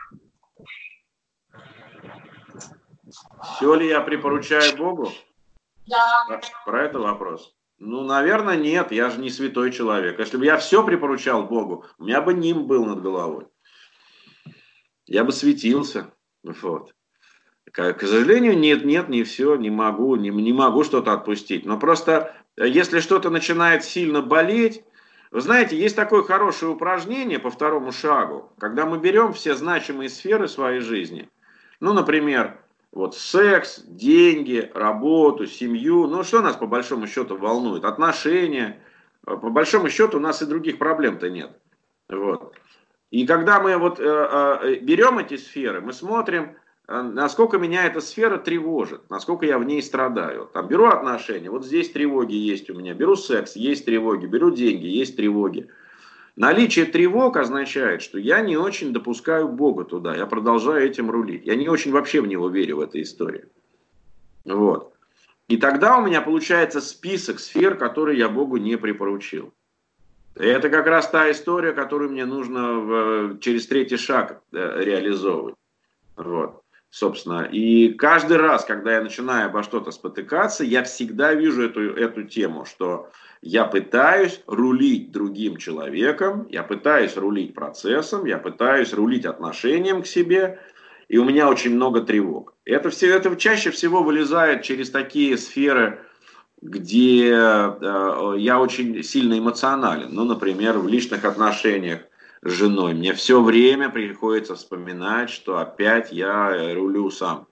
Все ли я препоручаю Богу? Да. Про это вопрос. Наверное, нет. Я же не святой человек. Если бы я все препоручал Богу, у меня бы нимб был над головой. Я бы светился. Вот. К сожалению, нет, не все, не могу что-то отпустить. Но просто, если что-то начинает сильно болеть, вы знаете, есть такое хорошее упражнение по второму шагу, когда мы берем все значимые сферы своей жизни. Например, Вот секс, деньги, работу, семью. Ну, что нас по большому счету волнует? Отношения. По большому счету у нас и других проблем-то нет. Вот. И когда мы вот берем эти сферы, мы смотрим, насколько меня эта сфера тревожит, насколько я в ней страдаю. Там беру отношения, вот здесь тревоги есть у меня. Беру секс, есть тревоги. Беру деньги, есть тревоги. Наличие тревог означает, что я не очень допускаю Бога туда, я продолжаю этим рулить. Я не очень вообще в него верю, в этой истории. Вот. И тогда у меня получается список сфер, которые я Богу не припоручил. И это как раз та история, которую мне нужно через третий шаг реализовывать. Вот. Собственно, и каждый раз, когда я начинаю обо что-то спотыкаться, я всегда вижу эту тему, что я пытаюсь рулить другим человеком, я пытаюсь рулить процессом, я пытаюсь рулить отношением к себе, и у меня очень много тревог. Это чаще всего вылезает через такие сферы, где я очень сильно эмоционален. Ну, например, в личных отношениях с женой. Мне все время приходится вспоминать, что опять я рулю сам.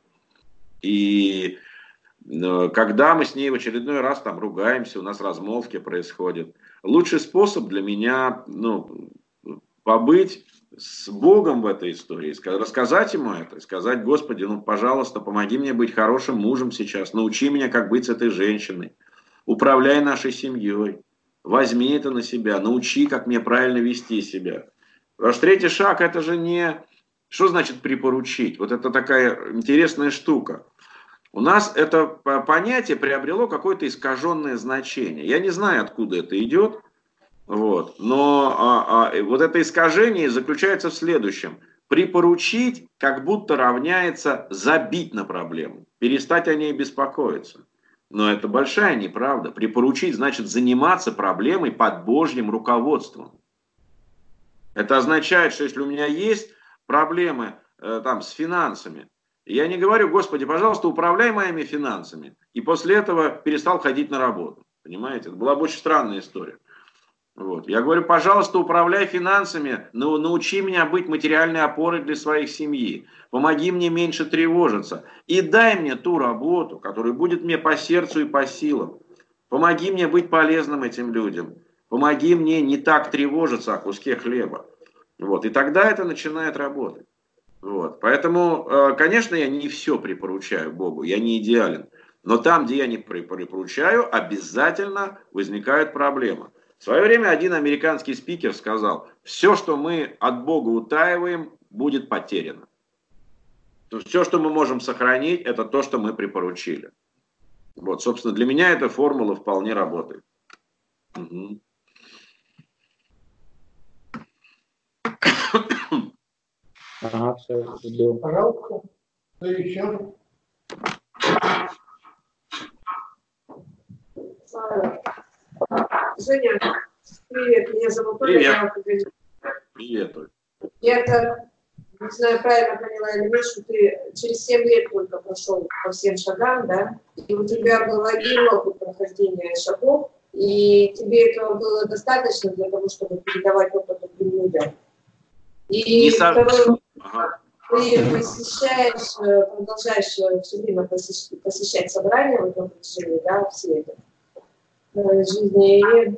И когда мы с ней в очередной раз там ругаемся, у нас размолвки происходят, лучший способ для меня, побыть с Богом в этой истории, рассказать ему это, сказать: Господи, пожалуйста, помоги мне быть хорошим мужем сейчас, научи меня, как быть с этой женщиной, управляй нашей семьей, возьми это на себя, научи, как мне правильно вести себя. Потому что третий шаг — это же не... Что значит припоручить? Вот это такая интересная штука. У нас это понятие приобрело какое-то искаженное значение. Я не знаю, откуда это идет, вот. Но вот это искажение заключается в следующем. Припоручить как будто равняется забить на проблему, перестать о ней беспокоиться. Но это большая неправда. Припоручить значит заниматься проблемой под Божьим руководством. Это означает, что если у меня есть проблемы с финансами, я не говорю: Господи, пожалуйста, управляй моими финансами. И после этого перестал ходить на работу. Понимаете? Это была бы очень странная история. Вот. Я говорю: пожалуйста, управляй финансами, научи меня быть материальной опорой для своей семьи. Помоги мне меньше тревожиться. И дай мне ту работу, которая будет мне по сердцу и по силам. Помоги мне быть полезным этим людям. Помоги мне не так тревожиться о куске хлеба. Вот. И тогда это начинает работать. Вот. Поэтому, конечно, я не все припоручаю Богу, я не идеален. Но там, где я не припоручаю, обязательно возникает проблема. В свое время один американский спикер сказал: все, что мы от Бога утаиваем, будет потеряно. Все, что мы можем сохранить, это то, что мы припоручили. Вот, собственно, для меня эта формула вполне работает. Угу. Ага, все, жду. Пожалуйста, кто еще? Женя, привет, меня зовут Оля. Привет. Привет, Оль. Я так, не знаю, правильно поняла или нет, что ты через 7 лет только прошел по всем шагам, да? И у тебя был один опыт прохождения шагов, и тебе этого было достаточно для того, чтобы передавать опыт другим людям. И второй, ты продолжаешь все время посещать собрания в этом протяжении, да, все это жизни. И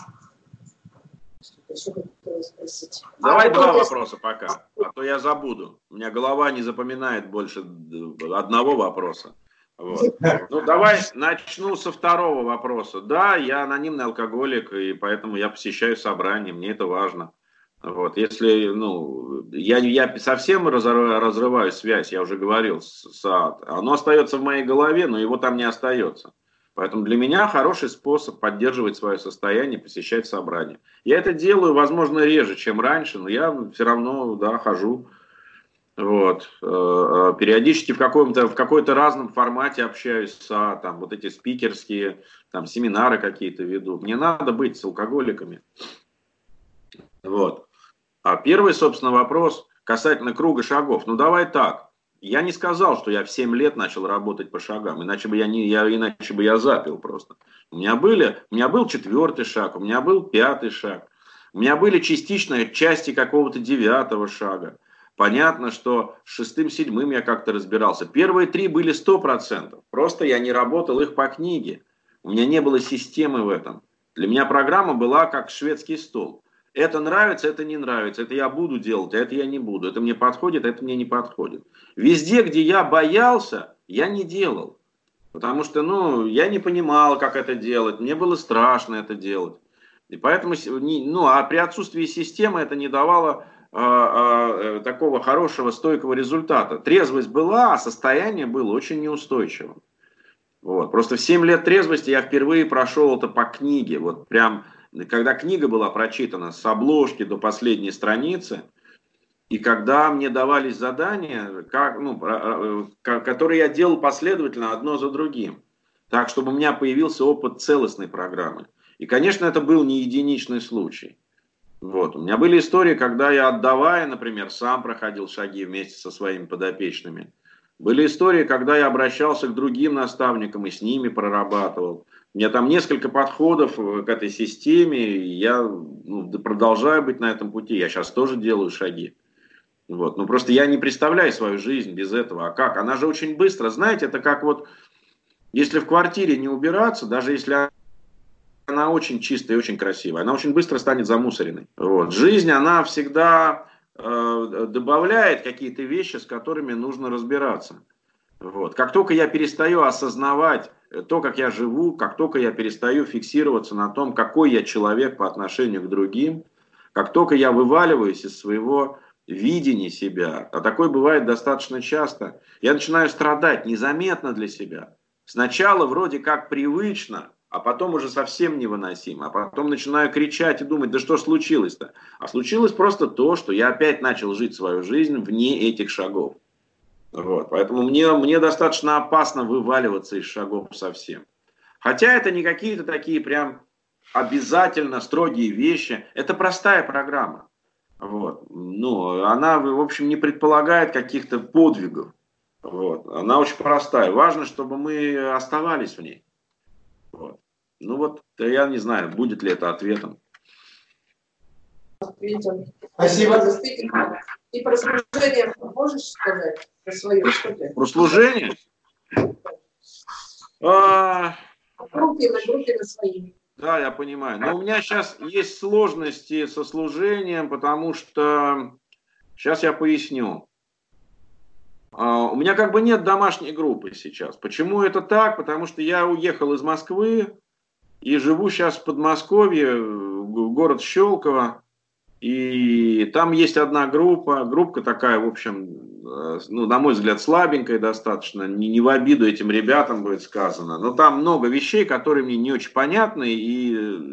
еще хотела спросить. Давай два вопроса пока, а то я забуду. У меня голова не запоминает больше одного вопроса. Вот. Ну, давай начну со второго вопроса. Да, я анонимный алкоголик, и поэтому я посещаю собрания, мне это важно. Вот. Если, я совсем разрываю связь, я уже говорил, оно остается в моей голове, но его там не остается. Поэтому для меня хороший способ поддерживать свое состояние, посещать собрания. Я это делаю, возможно, реже, чем раньше, но я все равно, да, хожу. Вот. Периодически в какой-то разном формате общаюсь там, вот эти спикерские, там, семинары какие-то веду. Мне надо быть с алкоголиками. Вот. А первый, собственно, вопрос касательно круга шагов. Ну, давай так. Я не сказал, что я в 7 лет начал работать по шагам, иначе бы я запил просто. У меня был 4-й шаг, у меня был 5-й шаг, у меня были частично части какого-то 9-го шага. Понятно, что с 6-7 я как-то разбирался. Первые 3 были 100%. Просто я не работал их по книге. У меня не было системы в этом. Для меня программа была как шведский стол. Это нравится, это не нравится. Это я буду делать, а это я не буду. Это мне подходит, а это мне не подходит. Везде, где я боялся, я не делал. Потому что, я не понимал, как это делать. Мне было страшно это делать. И поэтому, а при отсутствии системы это не давало такого хорошего, стойкого результата. Трезвость была, а состояние было очень неустойчивым. Вот. Просто в 7 лет трезвости я впервые прошел это по книге. Вот прям, когда книга была прочитана с обложки до последней страницы, и когда мне давались задания, которые я делал последовательно одно за другим, так, чтобы у меня появился опыт целостной программы. И, конечно, это был не единичный случай. Вот. У меня были истории, когда я, отдавая, например, сам проходил шаги вместе со своими подопечными. Были истории, когда я обращался к другим наставникам и с ними прорабатывал. У меня там несколько подходов к этой системе, и я продолжаю быть на этом пути. Я сейчас тоже делаю шаги. Вот. Просто я не представляю свою жизнь без этого. А как? Она же очень быстро. Знаете, это как если в квартире не убираться, даже если она очень чистая и очень красивая, она очень быстро станет замусоренной. Вот. Жизнь, она всегда добавляет какие-то вещи, с которыми нужно разбираться. Вот. Как только я перестаю осознавать то, как я живу, как только я перестаю фиксироваться на том, какой я человек по отношению к другим, как только я вываливаюсь из своего видения себя, а такое бывает достаточно часто, я начинаю страдать незаметно для себя. Сначала вроде как привычно, а потом уже совсем невыносимо. А потом начинаю кричать и думать, да что случилось-то? А случилось просто то, что я опять начал жить свою жизнь вне этих шагов. Вот. Поэтому мне достаточно опасно вываливаться из шагов совсем. Хотя это не какие-то такие прям обязательно строгие вещи. Это простая программа. Вот. Она, в общем, не предполагает каких-то подвигов. Вот. Она очень простая. Важно, чтобы мы оставались в ней. Вот. Я не знаю, будет ли это ответом. Ответим. Спасибо. И про служение можешь сказать? Про свое что-то? Про служение? Группе на свои. Да, я понимаю. Но у меня сейчас есть сложности со служением, потому что... Сейчас я поясню. У меня как бы нет домашней группы сейчас. Почему это так? Потому что я уехал из Москвы и живу сейчас в Подмосковье, город Щелково. И там есть одна группа. Группа такая, в общем, на мой взгляд, слабенькая достаточно. Не в обиду этим ребятам будет сказано. Но там много вещей, которые мне не очень понятны. И,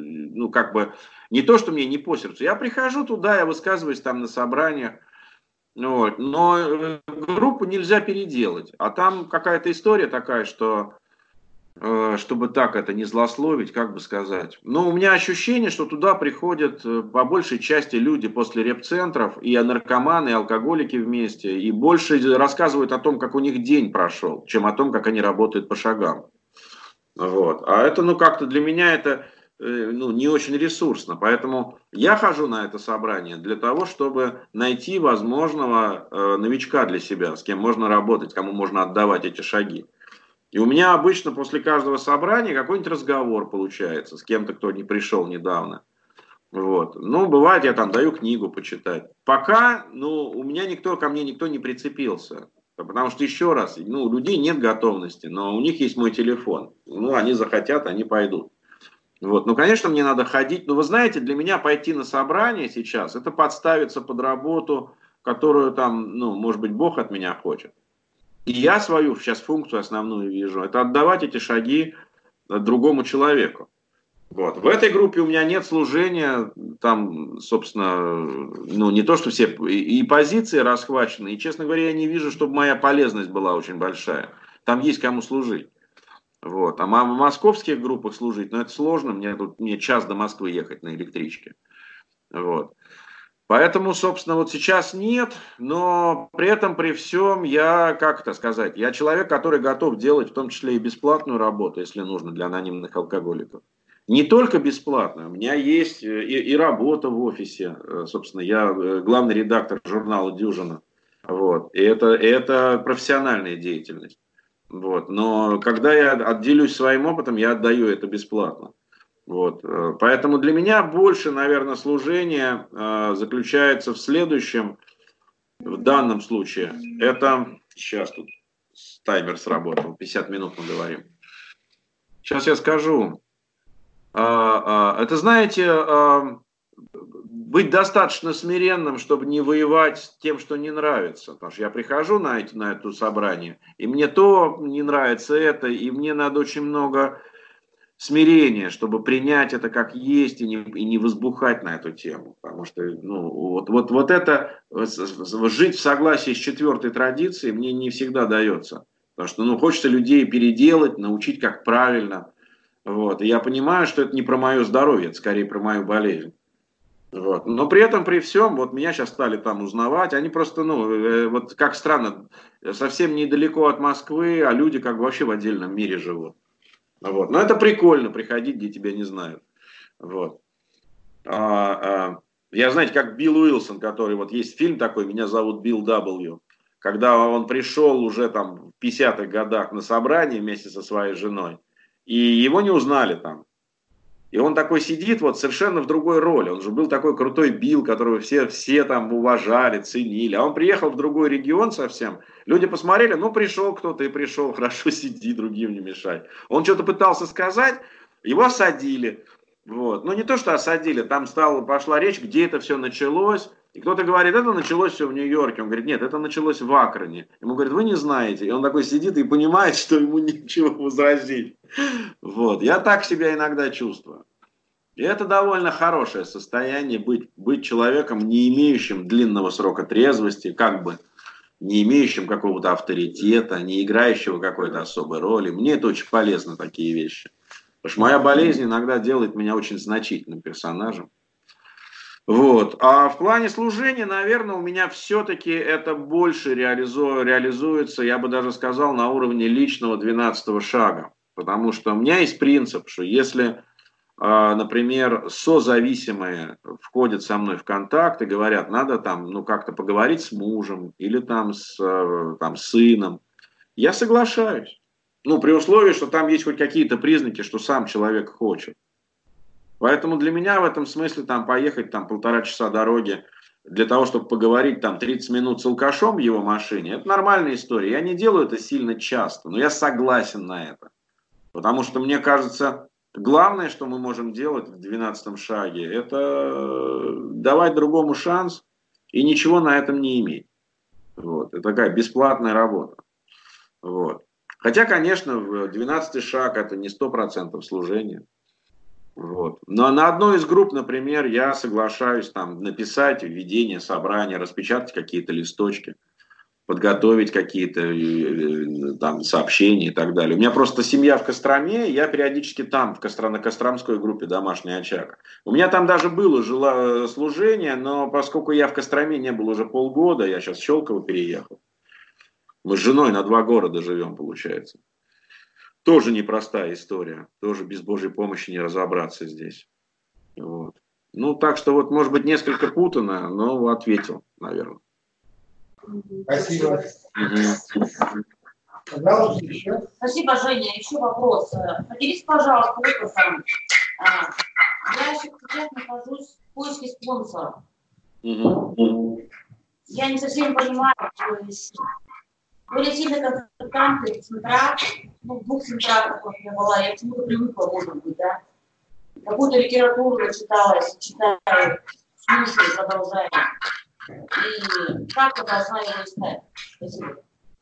не то, что мне не по сердцу. Я прихожу туда, я высказываюсь там на собраниях. Вот. Но группу нельзя переделать. А там какая-то история такая, что, чтобы так это не злословить, как бы сказать. Но у меня ощущение, что туда приходят по большей части люди после репцентров, и наркоманы, и алкоголики вместе, и больше рассказывают о том, как у них день прошел, чем о том, как они работают по шагам. Вот. А это, как-то для меня это... не очень ресурсно. Поэтому я хожу на это собрание для того, чтобы найти возможного новичка для себя, с кем можно работать, кому можно отдавать эти шаги. И у меня обычно после каждого собрания какой-нибудь разговор получается с кем-то, кто не пришел недавно. Вот. Бывает, я там даю книгу почитать. Пока, у меня ко мне никто не прицепился. Потому что, еще раз, у людей нет готовности, но у них есть мой телефон. Они захотят, они пойдут. Вот. Конечно, мне надо ходить. Но вы знаете, для меня пойти на собрание сейчас, это подставиться под работу, которую там, может быть, Бог от меня хочет. И я свою сейчас функцию основную вижу. Это отдавать эти шаги другому человеку. Вот. В этой группе у меня нет служения. Там, собственно, не то, что все и позиции расхвачены. И, честно говоря, я не вижу, чтобы моя полезность была очень большая. Там есть кому служить. Вот. А в московских группах служить, это сложно, мне час до Москвы ехать на электричке. Вот. Поэтому, собственно, сейчас нет, но при этом, при всем, я человек, который готов делать в том числе и бесплатную работу, если нужно, для анонимных алкоголиков. Не только бесплатно, у меня есть и работа в офисе, собственно, я главный редактор журнала «Дюжина». Вот. И это профессиональная деятельность. Вот. Но когда я отделюсь своим опытом, я отдаю это бесплатно. Вот. Поэтому для меня больше, наверное, служение заключается в следующем, в данном случае. Это, сейчас тут таймер сработал, 50 минут мы говорим. Сейчас я скажу. Это, знаете, быть достаточно смиренным, чтобы не воевать с тем, что не нравится. Потому что я прихожу на это собрание, и мне то не нравится это, и мне надо очень много смирения, чтобы принять это как есть и не возбухать на эту тему. Потому что вот это, жить в согласии с четвертой традицией мне не всегда дается. Потому что хочется людей переделать, научить как правильно. Вот. И я понимаю, что это не про мое здоровье, это скорее про мою болезнь. Вот. Но при этом, при всем, вот меня сейчас стали там узнавать, они просто, вот как странно, совсем недалеко от Москвы, а люди как бы вообще в отдельном мире живут. Вот. Но это прикольно, приходить, где тебя не знают. Вот. Я, знаете, как Билл Уилсон, который, вот есть фильм такой, «Меня зовут Билл W», когда он пришел уже там в 50-х годах на собрание вместе со своей женой, и его не узнали там. И он такой сидит вот совершенно в другой роли. Он же был такой крутой Билл, которого все там уважали, ценили. А он приехал в другой регион совсем. Люди посмотрели, пришел кто-то и пришел, хорошо сиди, другим не мешай. Он что-то пытался сказать, его осадили. Вот. Не то, что осадили, там пошла речь, где это все началось. И кто-то говорит, это началось все в Нью-Йорке. Он говорит, нет, это началось в Акроне. Ему говорят, вы не знаете. И он такой сидит и понимает, что ему нечего возразить. Вот. Я так себя иногда чувствую. И это довольно хорошее состояние, быть человеком, не имеющим длинного срока трезвости, как бы не имеющим какого-то авторитета, не играющего какой-то особой роли. Мне это очень полезно, такие вещи. Потому что моя болезнь иногда делает меня очень значительным персонажем. Вот. А в плане служения, наверное, у меня все-таки это больше реализуется, я бы даже сказал, на уровне личного 12-го шага. Потому что у меня есть принцип, что если, например, созависимые входят со мной в контакт и говорят, надо там, как-то поговорить с мужем или там с сыном, я соглашаюсь. При условии, что там есть хоть какие-то признаки, что сам человек хочет. Поэтому для меня в этом смысле поехать 1,5 часа дороги для того, чтобы поговорить 30 минут с алкашом в его машине, это нормальная история. Я не делаю это сильно часто, но я согласен на это. Потому что мне кажется, главное, что мы можем делать в 12-м шаге, это давать другому шанс и ничего на этом не иметь. Вот. Это такая бесплатная работа. Вот. Хотя, конечно, 12-й шаг это не 100% служения. Вот. Но на одной из групп, например, я соглашаюсь написать введение собрания, распечатать какие-то листочки, подготовить какие-то сообщения и так далее. У меня просто семья в Костроме, я периодически на Костромской группе «Домашний очаг». У меня там даже было служение, но поскольку я в Костроме не был уже полгода, я сейчас в Щелково переехал. Мы с женой на 2 города живем, получается. Тоже непростая история. Тоже без Божьей помощи не разобраться здесь. Вот. Так что может быть, несколько путано, но ответил, наверное. Спасибо. Пожалуйста, еще. Спасибо, Женя. Еще вопрос. Поделись, пожалуйста, опытом. Я сейчас нахожусь в поиске спонсора. Я не совсем понимаю, то есть были сильные консультанты в центрах, в 2 центрах, как я была, я к чему-то привыкла, может быть, да. Какую-то литературу читаю, слушаю, продолжаю. И как я должна его искать? Спасибо.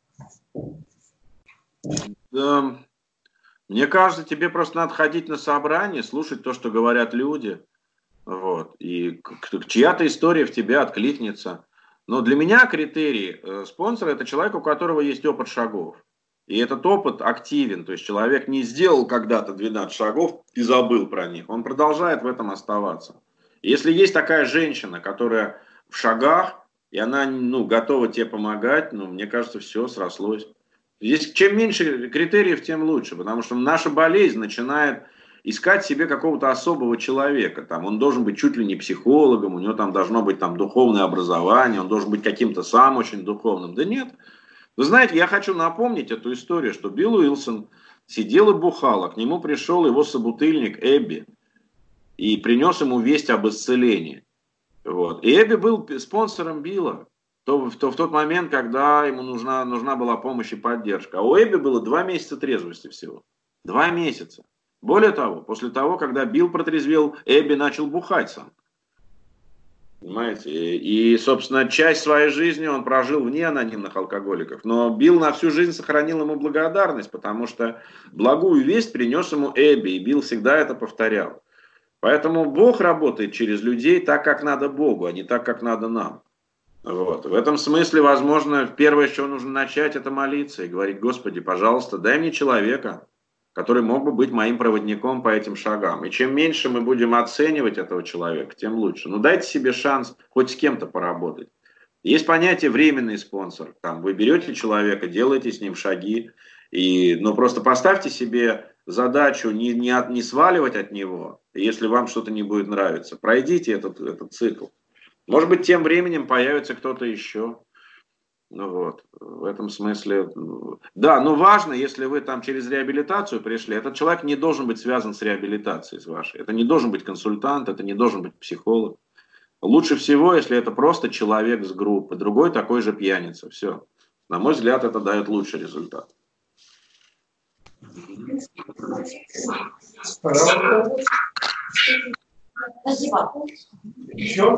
Да. Мне кажется, тебе просто надо ходить на собрания, слушать то, что говорят люди. Вот. И чья-то история в тебе откликнется. Но для меня критерий спонсора – это человек, у которого есть опыт шагов. И этот опыт активен. То есть человек не сделал когда-то 12 шагов и забыл про них. Он продолжает в этом оставаться. И если есть такая женщина, которая в шагах, и она готова тебе помогать, мне кажется, все срослось. Здесь чем меньше критериев, тем лучше. Потому что наша болезнь начинает искать себе какого-то особого человека. Там, он должен быть чуть ли не психологом, у него там должно быть там, духовное образование, он должен быть каким-то сам очень духовным. Да нет. Вы знаете, я хочу напомнить эту историю, что Билл Уилсон сидел и бухал, а к нему пришел его собутыльник Эбби и принес ему весть об исцелении. Вот. И Эбби был спонсором Билла в тот момент, когда ему нужна была помощь и поддержка. А у Эбби было 2 месяца трезвости всего. 2 месяца. Более того, после того, когда Билл протрезвел, Эбби начал бухать сам. Понимаете? И, собственно, часть своей жизни он прожил вне анонимных алкоголиков. Но Билл на всю жизнь сохранил ему благодарность, потому что благую весть принес ему Эбби, и Билл всегда это повторял. Поэтому Бог работает через людей так, как надо Богу, а не так, как надо нам. Вот. В этом смысле, возможно, первое, с чего нужно начать, это молиться и говорить: Господи, пожалуйста, дай мне человека, который мог бы быть моим проводником по этим шагам. И чем меньше мы будем оценивать этого человека, тем лучше. Но дайте себе шанс хоть с кем-то поработать. Есть понятие временный спонсор. Там, вы берете человека, делаете с ним шаги, но просто поставьте себе задачу не сваливать от него, если вам что-то не будет нравиться. Пройдите этот цикл. Может быть, тем временем появится кто-то еще. Ну вот, в этом смысле, да, но важно, если вы там через реабилитацию пришли, этот человек не должен быть связан с реабилитацией с вашей. Это не должен быть консультант, это не должен быть психолог. Лучше всего, если это просто человек с группы, другой такой же пьяница. Все. На мой взгляд, это дает лучший результат. Спасибо. Еще?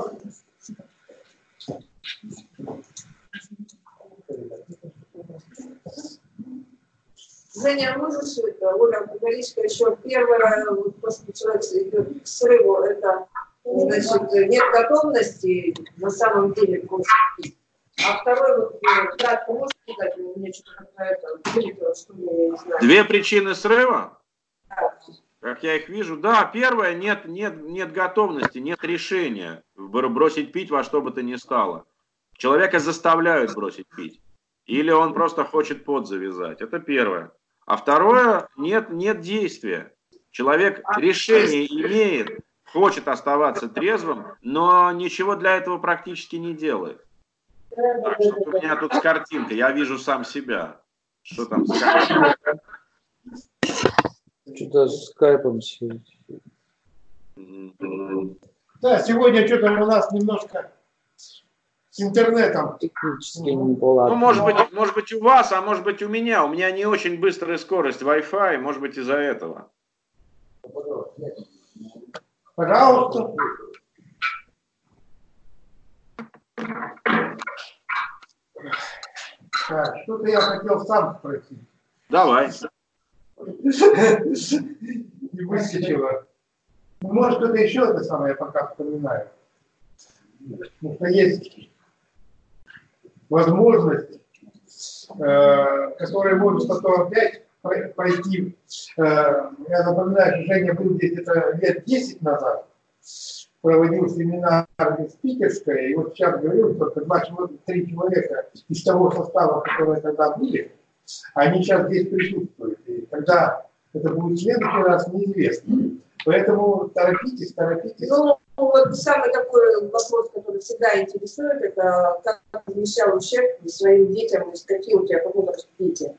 Женя, можешь это, Оля, поговоришь еще первый раз, после человека идет к срыву, это, значит, нет готовности на самом деле кончить. А второй, вот, кратко можешь сказать, у меня что-то про это вылетело, что я не знаю. 2 причины срыва? Да. Как я их вижу, да, первое, нет готовности, нет решения бросить пить во что бы то ни стало. Человека заставляют бросить пить. Или он просто хочет пот завязать. Это первое. А второе, нет действия. Человек решение имеет, хочет оставаться трезвым, но ничего для этого практически не делает. Так, что у меня тут с картинкой, я вижу сам себя. Что там с картинкой? Что-то с скайпом сидит. Да, сегодня что-то у нас немножко с интернетом. Технически неполадки. Ну, может быть у вас, а может быть у меня. У меня не очень быстрая скорость Wi-Fi, может быть из-за этого. Пожалуйста. Так, что-то я хотел сам спросить. Давай. Не выскочило. Ну, может, что-то еще это самое, я пока вспоминаю. Потому что есть возможность, которая может потом опять пойти. Я напоминаю, что Женя был здесь это лет 10 назад, проводил семинар в Питерской, и вот сейчас говорил, что 3 человека из того состава, которые тогда были, они сейчас здесь присутствуют. И когда это будет в следующий раз, неизвестно. Поэтому торопитесь. Ну, вот самый такой вопрос, который всегда интересует, это как ты возмещал ущерб своим детям, какие у тебя по возрасту дети?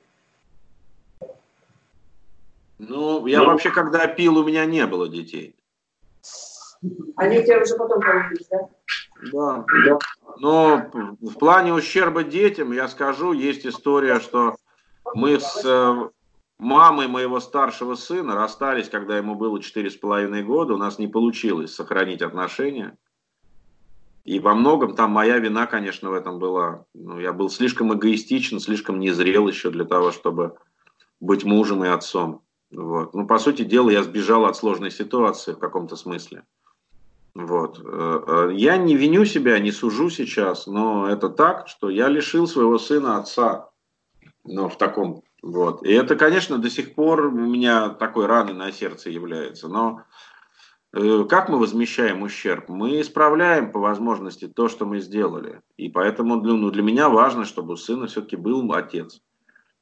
Ну, я вообще, когда пил, у меня не было детей. Они у тебя уже потом появились, да? Да. Но в плане ущерба детям, я скажу, есть история, что мы с мамой моего старшего сына расстались, когда ему было 4,5 года. У нас не получилось сохранить отношения. И во многом там моя вина, конечно, в этом была. Ну, я был слишком эгоистичен, слишком незрел еще для того, чтобы быть мужем и отцом. Вот. Ну, по сути дела, я сбежал от сложной ситуации в каком-то смысле. Вот. Я не виню себя, не сужу сейчас, но это так, что я лишил своего сына отца. Ну, в таком, вот. И это, конечно, до сих пор у меня такой раной на сердце является. Но как мы возмещаем ущерб? Мы исправляем по возможности то, что мы сделали. И поэтому для меня важно, чтобы у сына все-таки был отец.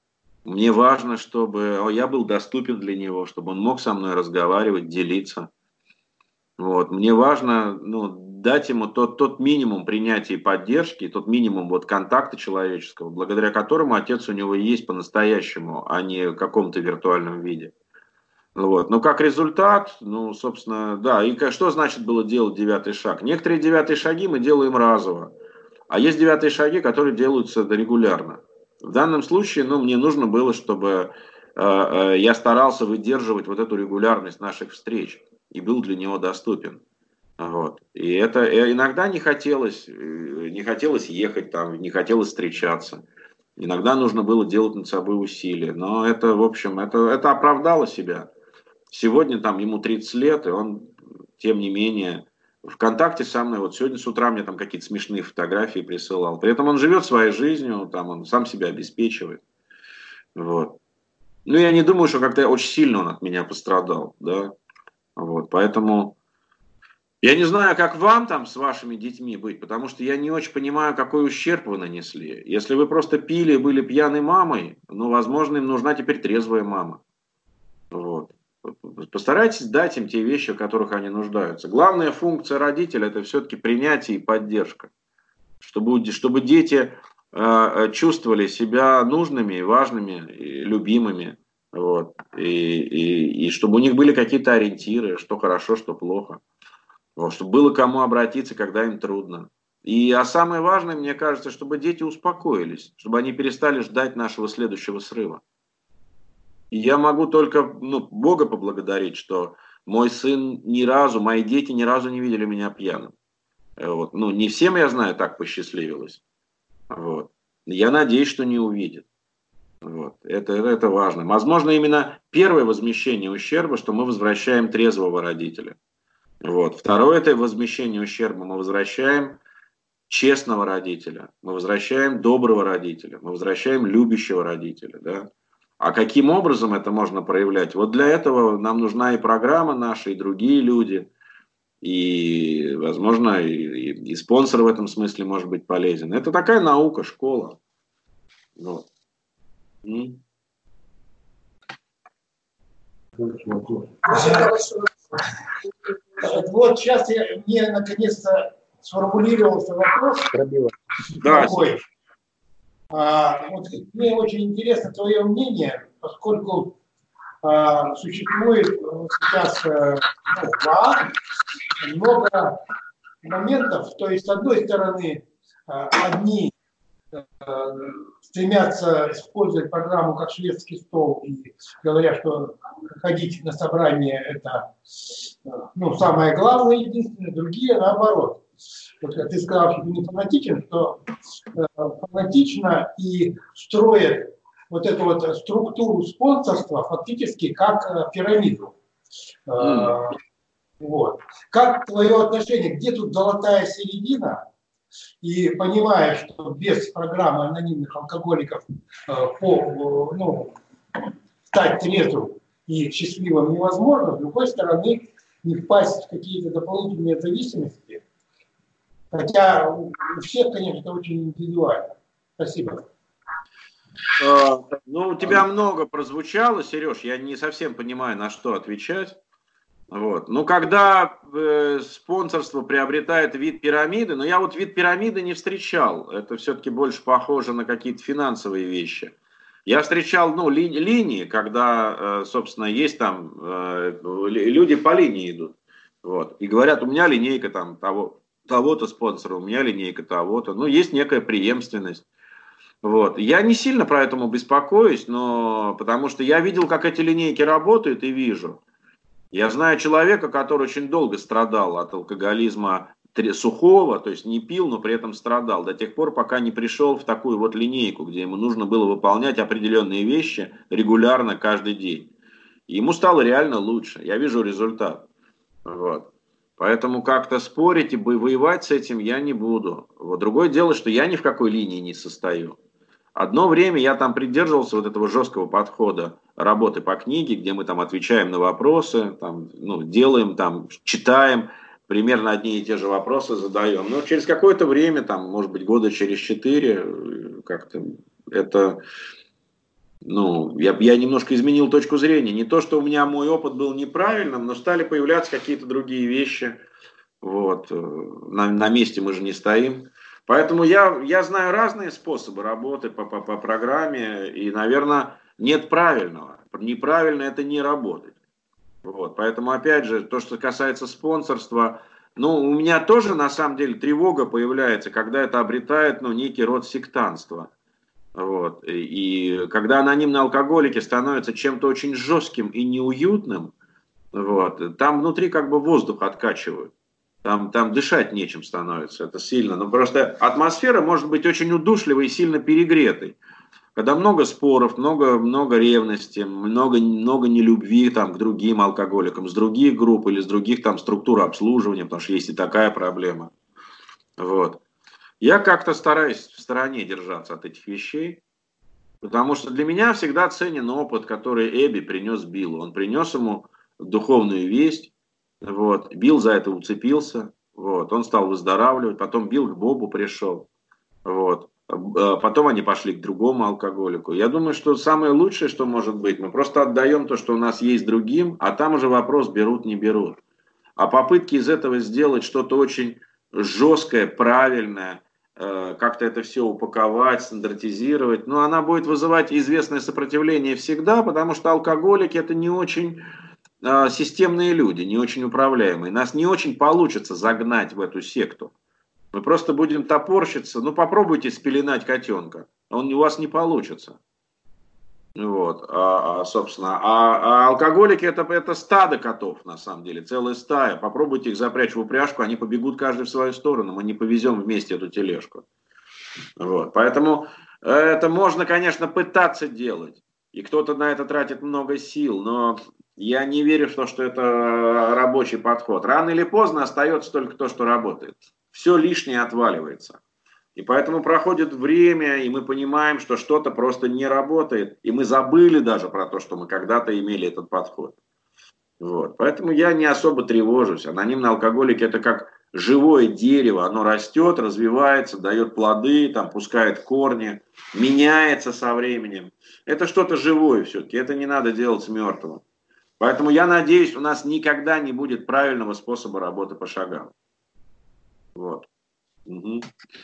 Мне важно, чтобы я был доступен для него, чтобы он мог со мной разговаривать, делиться. Вот. Мне важно, ну, дать ему тот минимум принятия и поддержки, тот минимум вот контакта человеческого, благодаря которому отец у него есть по-настоящему, а не в каком-то виртуальном виде. Вот. Но как результат, ну, собственно, да, и что значит было делать девятый шаг? Некоторые девятые шаги мы делаем разово, а есть девятые шаги, которые делаются регулярно. В данном случае, ну, мне нужно было, чтобы я старался выдерживать вот эту регулярность наших встреч и был для него доступен. Вот. И это иногда не хотелось ехать там, не хотелось встречаться. Иногда нужно было делать над собой усилия. Но это, в общем, это оправдало себя. Сегодня там ему 30 лет, и он, тем не менее, ВКонтакте со мной, вот сегодня с утра мне там какие-то смешные фотографии присылал. При этом он живет своей жизнью, там он сам себя обеспечивает. Вот. Ну, я не думаю, что как-то очень сильно он от меня пострадал, да. Вот, поэтому я не знаю, как вам там с вашими детьми быть, потому что я не очень понимаю, какой ущерб вы нанесли. Если вы просто пили и были пьяной мамой, ну, возможно, им нужна теперь трезвая мама. Вот. Постарайтесь дать им те вещи, в которых они нуждаются. Главная функция родителя – это все-таки принятие и поддержка. Чтобы дети чувствовали себя нужными, важными, любимыми. Вот. И чтобы у них были какие-то ориентиры, что хорошо, что плохо. Вот. Чтобы было кому обратиться, когда им трудно. А самое важное, мне кажется, чтобы дети успокоились, чтобы они перестали ждать нашего следующего срыва. И я могу только Бога поблагодарить, что мой сын мои дети ни разу не видели меня пьяным. Вот. Ну, не всем, я знаю, так посчастливилось. Вот. Я надеюсь, что не увидят. Вот. Это важно. Возможно, именно первое возмещение ущерба, что мы возвращаем трезвого родителя. Вот. Второе, это возмещение ущерба. Мы возвращаем честного родителя. Мы возвращаем доброго родителя. Мы возвращаем любящего родителя. Да? А каким образом это можно проявлять? Вот для этого нам нужна и программа наша, и другие люди. И, возможно, и спонсор в этом смысле может быть полезен. Это такая наука, школа. Вот. Вот сейчас мне наконец-то сформулировался вопрос. Да. Такой. Вот мне очень интересно твое мнение, поскольку существует сейчас много моментов. То есть, с одной стороны, одни стремятся использовать программу как шведский стол и говорят, что ходить на собрание – это самое главное, единственное. Другие наоборот. Вот как ты сказал, что ты не фанатичен, что фанатично и строят вот эту вот структуру спонсорства фактически как пирамиду. Вот. Как твое отношение? Где тут золотая середина? И понимая, что без программы анонимных алкоголиков стать трезвым и счастливым невозможно, с другой стороны, не впасть в какие-то дополнительные зависимости. Хотя у всех, конечно, это очень индивидуально. Спасибо. У тебя много прозвучало, Сереж, я не совсем понимаю, на что отвечать. Вот. Но когда спонсорство приобретает вид пирамиды, но я вот вид пирамиды не встречал, это все-таки больше похоже на какие-то финансовые вещи. Я встречал линии, когда, собственно, есть там, люди по линии идут, вот, и говорят, у меня линейка там того-то спонсора, у меня линейка того-то, есть некая преемственность. Вот. Я не сильно про это беспокоюсь, потому что я видел, как эти линейки работают, и вижу. Я знаю человека, который очень долго страдал от алкоголизма сухого, то есть не пил, но при этом страдал, до тех пор, пока не пришел в такую вот линейку, где ему нужно было выполнять определенные вещи регулярно каждый день. И ему стало реально лучше. Я вижу результат. Вот. Поэтому как-то спорить и воевать с этим я не буду. Вот. Другое дело, что я ни в какой линии не состою. Одно время я там придерживался вот этого жесткого подхода работы по книге, где мы там отвечаем на вопросы, там, делаем, там, читаем, примерно одни и те же вопросы задаем. Но через какое-то время, там, может быть, года через 4, как-то это ну, я немножко изменил точку зрения. Не то, что у меня мой опыт был неправильным, но стали появляться какие-то другие вещи. Вот. На месте мы же не стоим. Поэтому я знаю разные способы работы по программе, и, наверное, нет правильного. Неправильно это не работать. Вот. Поэтому, опять же, то, что касается спонсорства, ну, у меня тоже, на самом деле, тревога появляется, когда это обретает, ну, некий род сектантства. Вот. И когда анонимные алкоголики становятся чем-то очень жестким и неуютным, вот, там внутри как бы воздух откачивают. Там дышать нечем становится, это сильно. Но просто атмосфера может быть очень удушливой и сильно перегретой. Когда много споров, много ревности, много нелюбви там, к другим алкоголикам, с других групп или с других там, структур обслуживания, потому что есть и такая проблема. Вот. Я как-то стараюсь в стороне держаться от этих вещей, потому что для меня всегда ценен опыт, который Эбби принес Биллу. Он принес ему духовную весть, вот. Билл за это уцепился, вот. Он стал выздоравливать, потом Билл к Бобу пришел, вот. Потом они пошли к другому алкоголику. Я думаю, что самое лучшее, что может быть, мы просто отдаем то, что у нас есть другим, а там уже вопрос берут, не берут. А попытки из этого сделать что-то очень жесткое, правильное, как-то это все упаковать, стандартизировать, но она будет вызывать известное сопротивление всегда, потому что алкоголики это не очень системные люди, не очень управляемые. Нас не очень получится загнать в эту секту. Мы просто будем топорщиться. Ну, попробуйте спеленать котенка. У вас не получится. Вот, собственно, алкоголики это стадо котов, на самом деле, целая стая. Попробуйте их запрячь в упряжку, они побегут каждый в свою сторону, мы не повезем вместе эту тележку. Вот, поэтому это можно, конечно, пытаться делать. И кто-то на это тратит много сил, но я не верю, что это рабочий подход. Рано или поздно остается только то, что работает. Все лишнее отваливается. И поэтому проходит время, и мы понимаем, что что-то просто не работает. И мы забыли даже про то, что мы когда-то имели этот подход. Вот. Поэтому я не особо тревожусь. Анонимные алкоголики это как живое дерево. Оно растет, развивается, дает плоды, там, пускает корни, меняется со временем. Это что-то живое все-таки. Это не надо делать с мертвым. Поэтому я надеюсь, у нас никогда не будет правильного способа работы по шагам. Вот. Угу.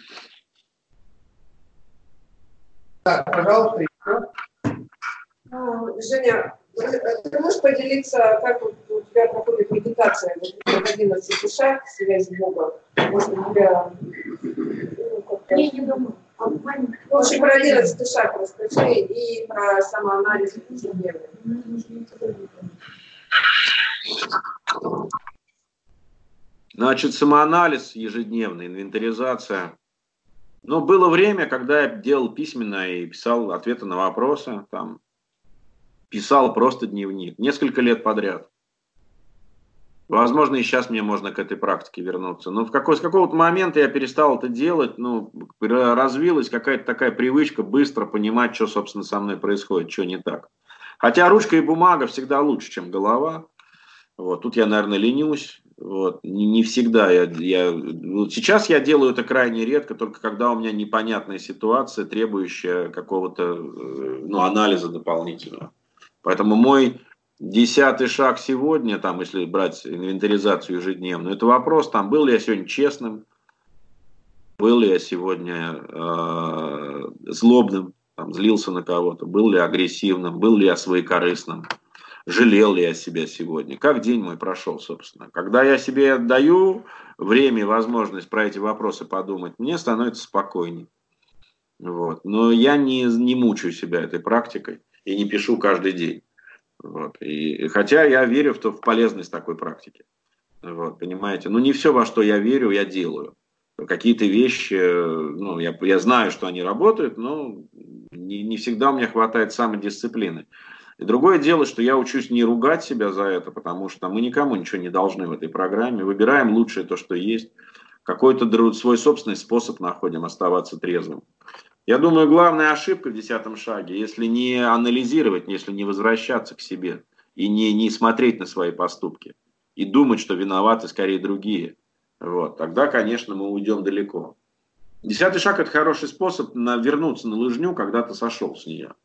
Так, пожалуйста, еще. Женя, ты можешь поделиться, как у тебя проходит медитация? Вот 11 шаг, связь с Богом. Может, у тебя... Я не думаю. В общем, про 11 шаг расскажи и про самоанализ ежедневный. Значит, самоанализ ежедневный, инвентаризация. Но было время, когда я делал письменно и писал ответы на вопросы, там, писал просто дневник, несколько лет подряд. Возможно, и сейчас мне можно к этой практике вернуться. Но с какого-то момента я перестал это делать, ну, развилась какая-то такая привычка быстро понимать, что, собственно, со мной происходит, что не так. Хотя ручка и бумага всегда лучше, чем голова. Вот, тут я, наверное, ленюсь. Вот, не всегда вот сейчас я делаю это крайне редко, только когда у меня непонятная ситуация, требующая какого-то анализа дополнительного. Поэтому мой 10-й шаг сегодня, там, если брать инвентаризацию ежедневную, это вопрос, там, был ли я сегодня честным, был ли я сегодня злобным, там, злился на кого-то, был ли я агрессивным, был ли я своекорыстным. Жалел ли я себя сегодня? Как день мой прошел, собственно? Когда я себе даю время и возможность про эти вопросы подумать, мне становится спокойней. Вот. Но я не мучаю себя этой практикой и не пишу каждый день. Вот. Хотя я верю в полезность такой практики. Вот, понимаете? Не все, во что я верю, я делаю. Какие-то вещи, я знаю, что они работают, но не всегда у меня хватает самодисциплины. И другое дело, что я учусь не ругать себя за это, потому что мы никому ничего не должны в этой программе. Выбираем лучшее то, что есть. Какой-то свой собственный способ находим оставаться трезвым. Я думаю, главная ошибка в 10-м шаге, если не анализировать, если не возвращаться к себе и не смотреть на свои поступки и думать, что виноваты скорее другие. Вот, тогда, конечно, мы уйдем далеко. 10-й шаг – это хороший способ вернуться на лыжню, когда ты сошел с нее.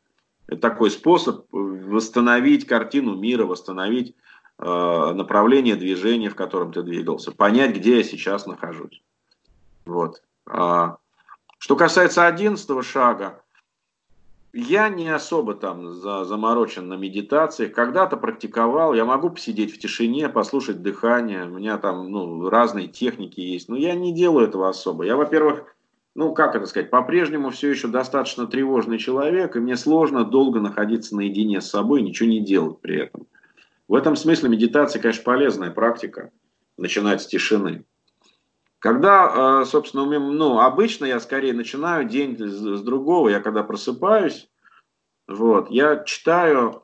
Это такой способ восстановить картину мира, восстановить направление движения, в котором ты двигался, понять, где я сейчас нахожусь. Вот. Что касается 11-го шага, я не особо там заморочен на медитации. Когда-то практиковал, я могу посидеть в тишине, послушать дыхание. У меня там разные техники есть. Но я не делаю этого особо. Я, во-первых, как это сказать, по-прежнему все еще достаточно тревожный человек, и мне сложно долго находиться наедине с собой и ничего не делать при этом. В этом смысле медитация, конечно, полезная практика, начинать с тишины. Когда, собственно, обычно я скорее начинаю день с другого, я когда просыпаюсь, я читаю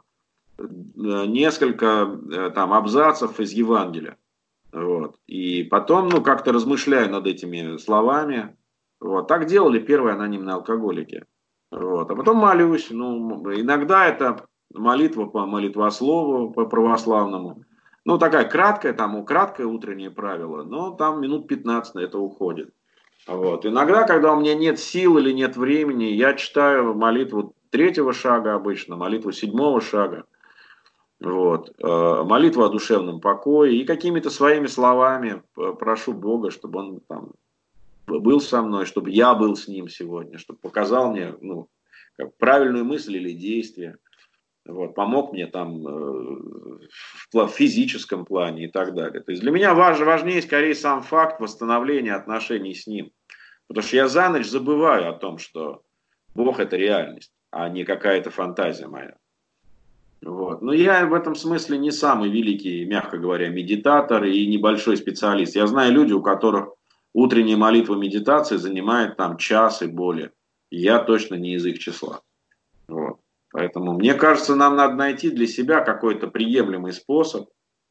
несколько там абзацев из Евангелия, и потом, как-то размышляю над этими словами, так делали первые анонимные алкоголики, а потом молюсь, иногда это молитва по молитвослову, по православному. Такая краткая, краткое утреннее правило, но там минут 15 на это уходит. Иногда, когда у меня нет сил или нет времени, я читаю молитву 3-го шага обычно, молитву 7-го шага, молитву о душевном покое и какими-то своими словами прошу Бога, чтобы Он там был со мной, чтобы я был с Ним сегодня, чтобы показал мне правильную мысль или действие. Помог мне там в физическом плане и так далее. То есть для меня важнее скорее сам факт восстановления отношений с Ним. Потому что я за ночь забываю о том, что Бог это реальность, а не какая-то фантазия моя. Но я в этом смысле не самый великий, мягко говоря, медитатор и небольшой специалист. Я знаю людей, у которых утренняя молитва медитации занимает там час и более. И я точно не из их числа. Поэтому, мне кажется, нам надо найти для себя какой-то приемлемый способ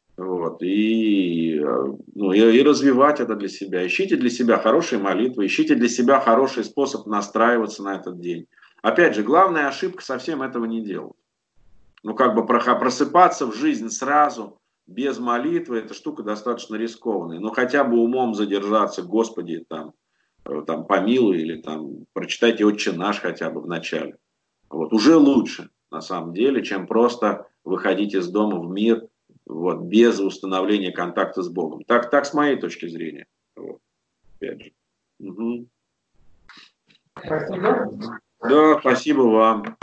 и развивать это для себя. Ищите для себя хорошие молитвы, ищите для себя хороший способ настраиваться на этот день. Опять же, главная ошибка совсем этого не делать. Просыпаться в жизнь сразу, без молитвы, эта штука достаточно рискованная. Но хотя бы умом задержаться, Господи, там помилуй, или прочитайте «Отче наш» хотя бы в начале. Уже лучше, на самом деле, чем просто выходить из дома в мир без установления контакта с Богом. Так с моей точки зрения. Опять же. Угу. Спасибо. Да, спасибо вам.